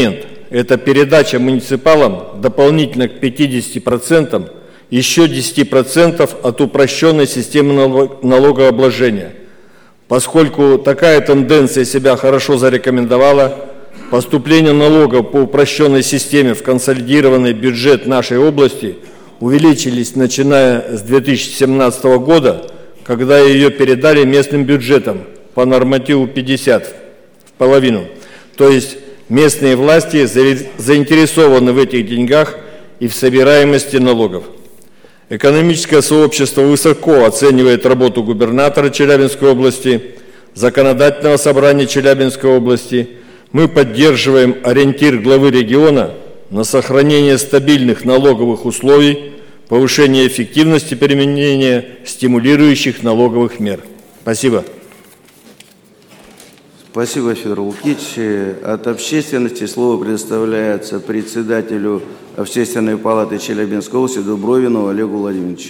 – это передача муниципалам дополнительно к 50% еще 10% от упрощенной системы налогообложения. Поскольку такая тенденция себя хорошо зарекомендовала, поступление налогов по упрощенной системе в консолидированный бюджет нашей области увеличились, начиная с 2017 года, когда ее передали местным бюджетам по нормативу 50 в половину. То есть местные власти заинтересованы в этих деньгах и в собираемости налогов. Экономическое сообщество высоко оценивает работу губернатора Челябинской области, законодательного собрания Челябинской области. Мы поддерживаем ориентир главы региона на сохранение стабильных налоговых условий, повышение эффективности применения стимулирующих налоговых мер. Спасибо. Спасибо, Федор Лукич. От общественности слово предоставляется председателю Общественной палаты Челябинской области Дубровину Олегу Владимировичу.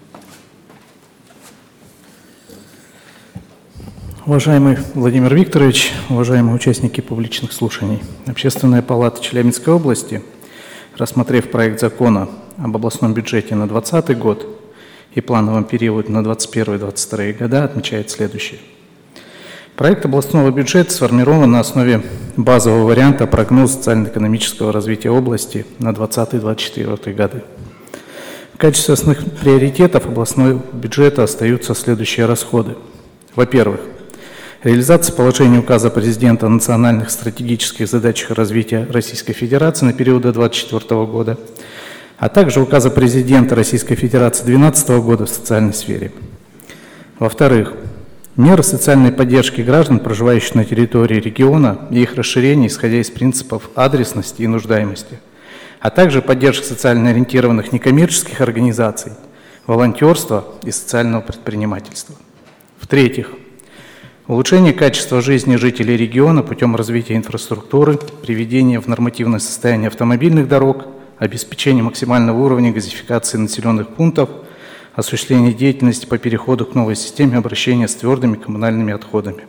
Уважаемый Владимир Викторович, уважаемые участники публичных слушаний, Общественная палата Челябинской области, рассмотрев проект закона об областном бюджете на 2020 год и плановом периоде на 2021-2022 года, отмечает следующее. Проект областного бюджета сформирован на основе базового варианта прогноза социально-экономического развития области на 2020-2024 годы. В качестве основных приоритетов областного бюджета остаются следующие расходы. Во-первых, реализация положения указа президента о национальных стратегических задачах развития Российской Федерации на период до 2024 года, а также указа президента Российской Федерации 2012 года в социальной сфере. Во-вторых, меры социальной поддержки граждан, проживающих на территории региона, и их расширение, исходя из принципов адресности и нуждаемости, а также поддержка социально ориентированных некоммерческих организаций, волонтерства и социального предпринимательства. В-третьих, улучшение качества жизни жителей региона путем развития инфраструктуры, приведения в нормативное состояние автомобильных дорог, обеспечения максимального уровня газификации населенных пунктов, осуществление деятельности по переходу к новой системе обращения с твердыми коммунальными отходами.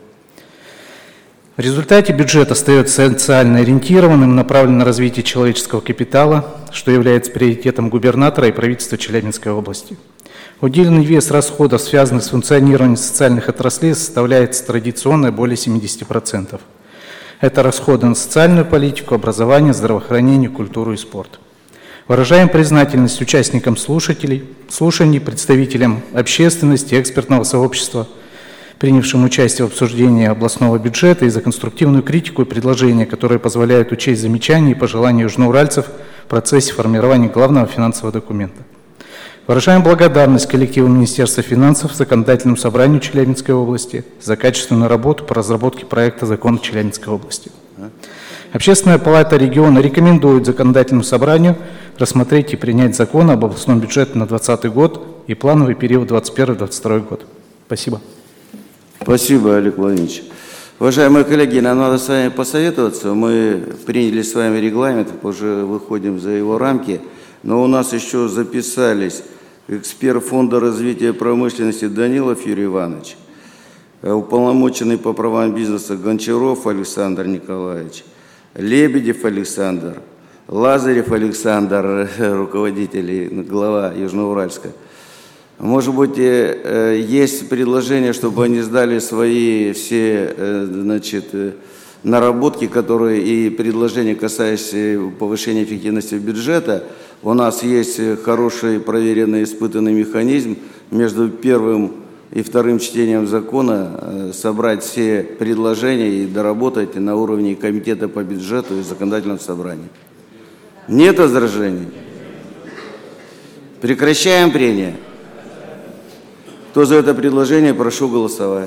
В результате бюджет остается социально ориентированным, направлен на развитие человеческого капитала, что является приоритетом губернатора и правительства Челябинской области. Удельный вес расходов, связанных с функционированием социальных отраслей, составляет традиционно более 70%. Это расходы на социальную политику, образование, здравоохранение, культуру и спорт. Выражаем признательность участникам слушаний, представителям общественности, экспертного сообщества, принявшим участие в обсуждении областного бюджета, и за конструктивную критику и предложения, которые позволяют учесть замечания и пожелания южноуральцев в процессе формирования главного финансового документа. Выражаем благодарность коллективу Министерства финансов, Законодательному собранию Челябинской области за качественную работу по разработке проекта закона Челябинской области. Общественная палата региона рекомендует Законодательному собранию рассмотреть и принять закон об областном бюджете на 2020 год и плановый период 2021-2022 год. Спасибо. Спасибо, Олег Владимирович. Уважаемые коллеги, нам надо с вами посоветоваться. Мы приняли с вами регламент, уже выходим за его рамки, но у нас еще записались эксперт Фонда развития промышленности Данилов Юрий Иванович, уполномоченный по правам бизнеса Гончаров Александр Николаевич, Лебедев Александр, Лазарев Александр, руководитель и глава Южноуральска. Может быть, есть предложение, чтобы они сдали свои все, наработки, которые и предложения, касающиеся повышения эффективности бюджета. У нас есть хороший, проверенный, испытанный механизм между первым и вторым чтением закона собрать все предложения и доработать на уровне комитета по бюджету и законодательного собрания. Нет возражений? Прекращаем прения. Кто за это предложение, прошу голосовать.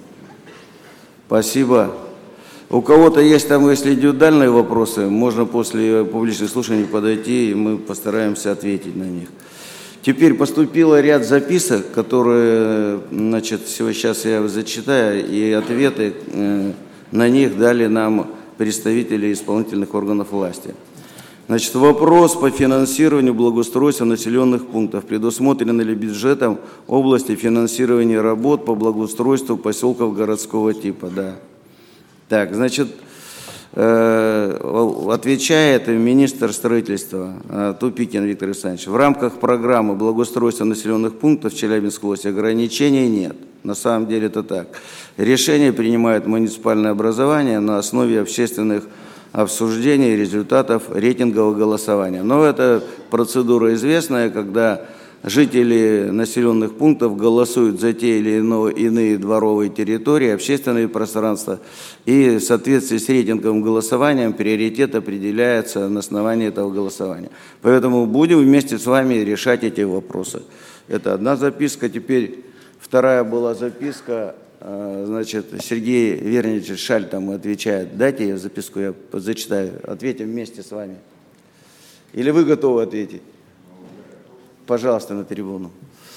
Спасибо. У кого-то есть там, если индивидуальные вопросы, можно после публичных слушаний подойти, и мы постараемся ответить на них. Теперь поступило ряд записок, которые, сейчас я зачитаю, и ответы на них дали нам представители исполнительных органов власти. Вопрос по финансированию благоустройства населенных пунктов. Предусмотрено ли бюджетом области финансирования работ по благоустройству поселков городского типа? Да. Так, отвечает министр строительства Тупикин Виктор Александрович. В рамках программы благоустройства населенных пунктов Челябинской области ограничений нет. На самом деле это так. Решение принимает муниципальное образование на основе общественных обсуждений результатов рейтингового голосования. Но это процедура известная, когда жители населенных пунктов голосуют за те или иные дворовые территории, общественные пространства, и в соответствии с рейтинговым голосованием приоритет определяется на основании этого голосования. Поэтому будем вместе с вами решать эти вопросы. Это одна записка. Теперь вторая была записка. Значит, Сергей Вернич Шаль там отвечает. Дайте я записку, я зачитаю. Ответим вместе с вами. Или вы готовы ответить? Пожалуйста, на трибуну.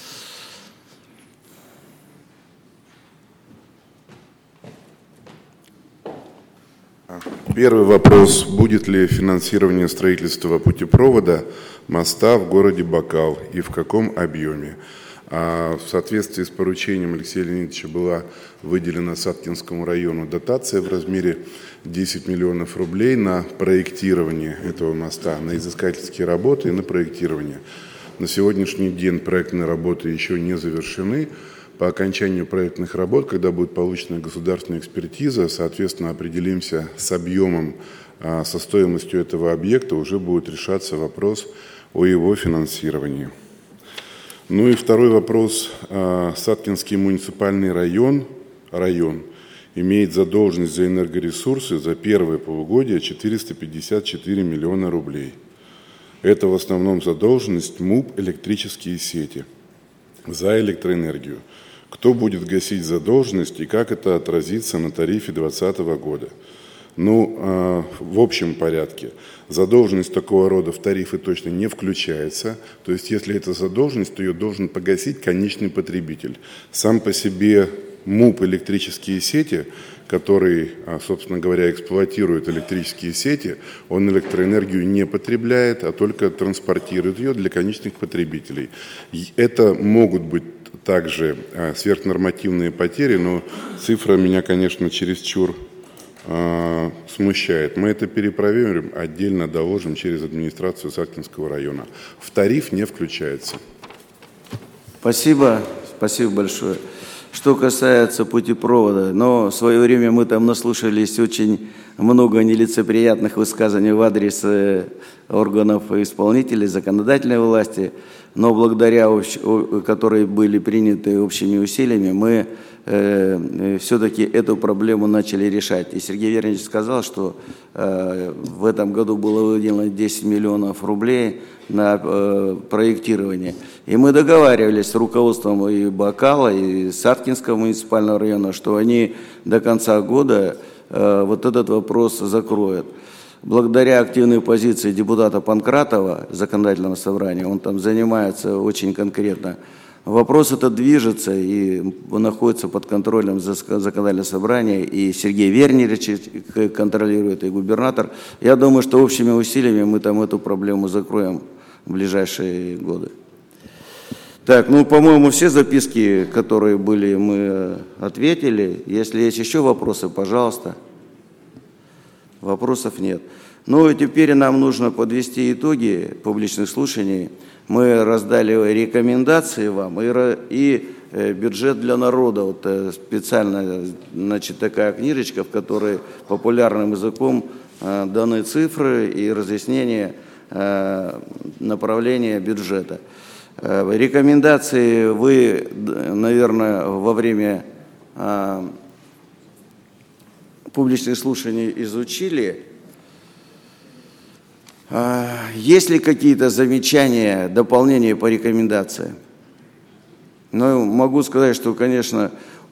Первый вопрос. Будет ли финансирование строительства путепровода моста в городе Бакал и в каком объеме? В соответствии с поручением Алексея Леонидовича была выделена Саткинскому району дотация в размере 10 миллионов рублей на проектирование этого моста, на изыскательские работы и на проектирование. На сегодняшний день проектные работы еще не завершены. По окончанию проектных работ, когда будет получена государственная экспертиза, соответственно, определимся с объемом, со стоимостью этого объекта, уже будет решаться вопрос о его финансировании. Ну и второй вопрос. Саткинский муниципальный район имеет задолженность за энергоресурсы за первое полугодие 454 миллиона рублей. Это в основном задолженность МУП «Электрические сети» за электроэнергию. Кто будет гасить задолженность и как это отразится на тарифе 2020 года? Ну, в общем порядке. Задолженность такого рода в тарифы точно не включается. То есть, если это задолженность, то ее должен погасить конечный потребитель. Сам по себе МУП «Электрические сети», который, собственно говоря, эксплуатирует электрические сети, он электроэнергию не потребляет, а только транспортирует ее для конечных потребителей. Это могут быть также сверхнормативные потери, но цифра меня, конечно, чересчур смущает. Мы это перепроверим, отдельно доложим через администрацию Саткинского района. В тариф не включается. Спасибо большое. Что касается путепровода, но в свое время мы там наслушались очень много нелицеприятных высказываний в адрес органов исполнительной, законодательной власти, но благодаря, которые были приняты общими усилиями, мы все-таки эту проблему начали решать. И Сергей Вернич сказал, что в этом году было выделено 10 миллионов рублей на проектирование. И мы договаривались с руководством и Бакала, и Саткинского муниципального района, что они до конца года вот этот вопрос закроют. Благодаря активной позиции депутата Панкратова, законодательного собрания, он там занимается очень конкретно. Вопрос этот движется и находится под контролем законодательного собрания, и Сергей Вернич контролирует, и губернатор. Я думаю, что общими усилиями мы там эту проблему закроем в ближайшие годы. Так, ну, по-моему, все записки, которые были, мы ответили. Если есть еще вопросы, пожалуйста. Вопросов нет. Ну, и теперь нам нужно подвести итоги публичных слушаний. Мы раздали рекомендации вам и бюджет для народа. Вот специально, значит, такая книжечка, в которой популярным языком даны цифры и разъяснения направления бюджета. Рекомендации вы, наверное, во время публичных слушаний изучили. Есть ли какие-то замечания, дополнения по рекомендациям? Ну, могу сказать, что, конечно,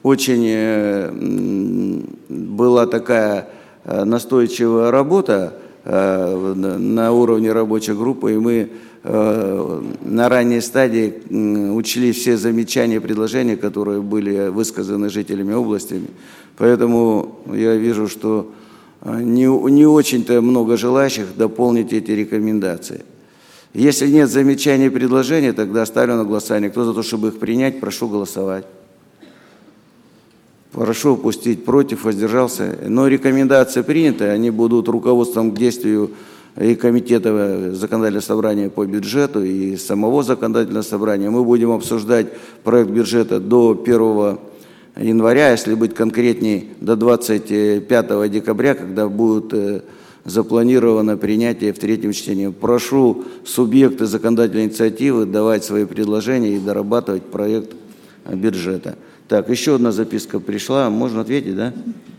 очень была такая настойчивая работа на уровне рабочей группы, и мы на ранней стадии учли все замечания и предложения, которые были высказаны жителями области. Поэтому я вижу, что не очень-то много желающих дополнить эти рекомендации. Если нет замечаний и предложений, тогда ставлю на голосование. Кто за то, чтобы их принять, прошу голосовать. Прошу пустить против, воздержался. Но рекомендации приняты, они будут руководством к действию и Комитета Законодательного собрания по бюджету, и самого Законодательного собрания. Мы будем обсуждать проект бюджета до 1 января, если быть конкретней, до 25 декабря, когда будет запланировано принятие в третьем чтении. Прошу субъекты законодательной инициативы давать свои предложения и дорабатывать проект бюджета. Так, еще одна записка пришла. Можно ответить, да?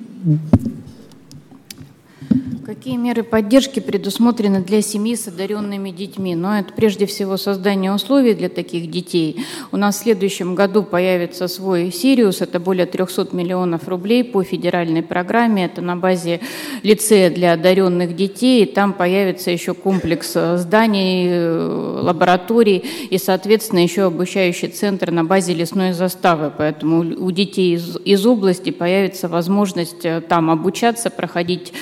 Какие меры поддержки предусмотрены для семьи с одаренными детьми? Но это прежде всего создание условий для таких детей. У нас в следующем году появится свой «Сириус», это более 300 миллионов рублей по федеральной программе, это на базе лицея для одаренных детей, и там появится еще комплекс зданий, лабораторий и, соответственно, еще обучающий центр на базе лесной заставы. Поэтому у детей из области появится возможность там обучаться, проходить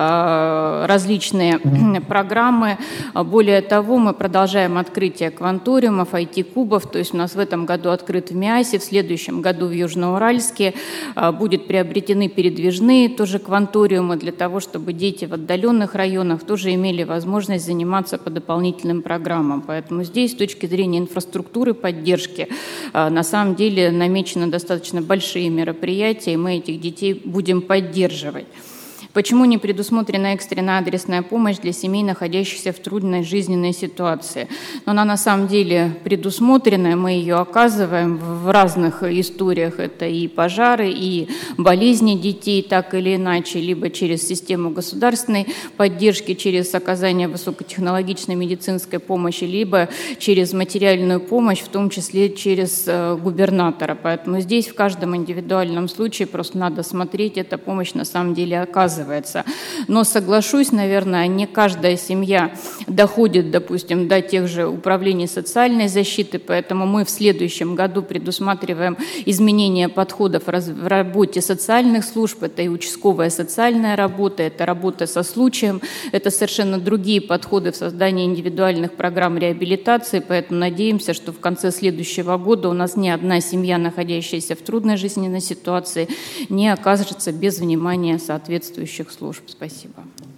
различные программы. Более того, мы продолжаем открытие кванториумов, IT-кубов, то есть у нас в этом году открыт в Миасе, в следующем году в Южноуральске будут приобретены передвижные тоже кванториумы для того, чтобы дети в отдаленных районах тоже имели возможность заниматься по дополнительным программам. Поэтому здесь с точки зрения инфраструктуры поддержки на самом деле намечены достаточно большие мероприятия, и мы этих детей будем поддерживать. Почему не предусмотрена экстренная адресная помощь для семей, находящихся в трудной жизненной ситуации? Но она на самом деле предусмотрена, мы ее оказываем в разных историях. Это и пожары, и болезни детей, так или иначе, либо через систему государственной поддержки, через оказание высокотехнологичной медицинской помощи, либо через материальную помощь, в том числе через губернатора. Поэтому здесь в каждом индивидуальном случае просто надо смотреть, эта помощь на самом деле оказывается. Но соглашусь, наверное, не каждая семья доходит, допустим, до тех же управлений социальной защиты, поэтому мы в следующем году предусматриваем изменение подходов в работе социальных служб, это и участковая социальная работа, это работа со случаем, это совершенно другие подходы в создании индивидуальных программ реабилитации, поэтому надеемся, что в конце следующего года у нас ни одна семья, находящаяся в трудной жизненной ситуации, не окажется без внимания соответствующих служб. Спасибо.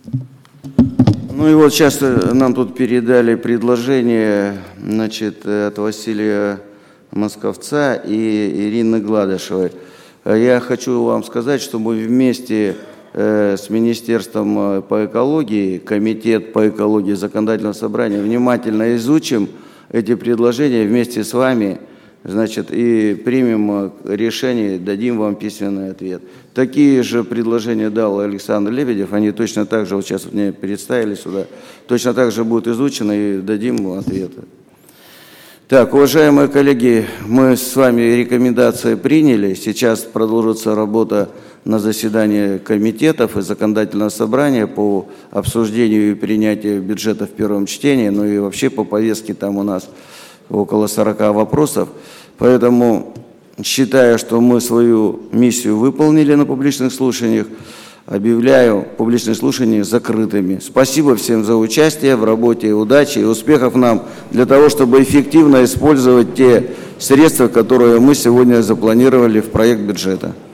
Ну и вот сейчас нам тут передали предложение, значит, от Василия Московца и Ирины Гладышевой. Я хочу вам сказать, что мы вместе с Министерством по экологии, Комитет по экологии Законодательного собрания внимательно изучим эти предложения вместе с вами, значит, и примем решение, дадим вам письменный ответ. Такие же предложения дал Александр Лебедев, они точно так же, вот сейчас мне представили сюда, точно так же будут изучены и дадим ответы. Так, уважаемые коллеги, мы с вами рекомендации приняли, сейчас продолжится работа на заседании комитетов и законодательного собрания по обсуждению и принятию бюджета в первом чтении, ну и вообще по повестке там у нас около 40 вопросов, поэтому, считая, что мы свою миссию выполнили на публичных слушаниях, объявляю публичные слушания закрытыми. Спасибо всем за участие в работе, удачи и успехов нам для того, чтобы эффективно использовать те средства, которые мы сегодня запланировали в проект бюджета.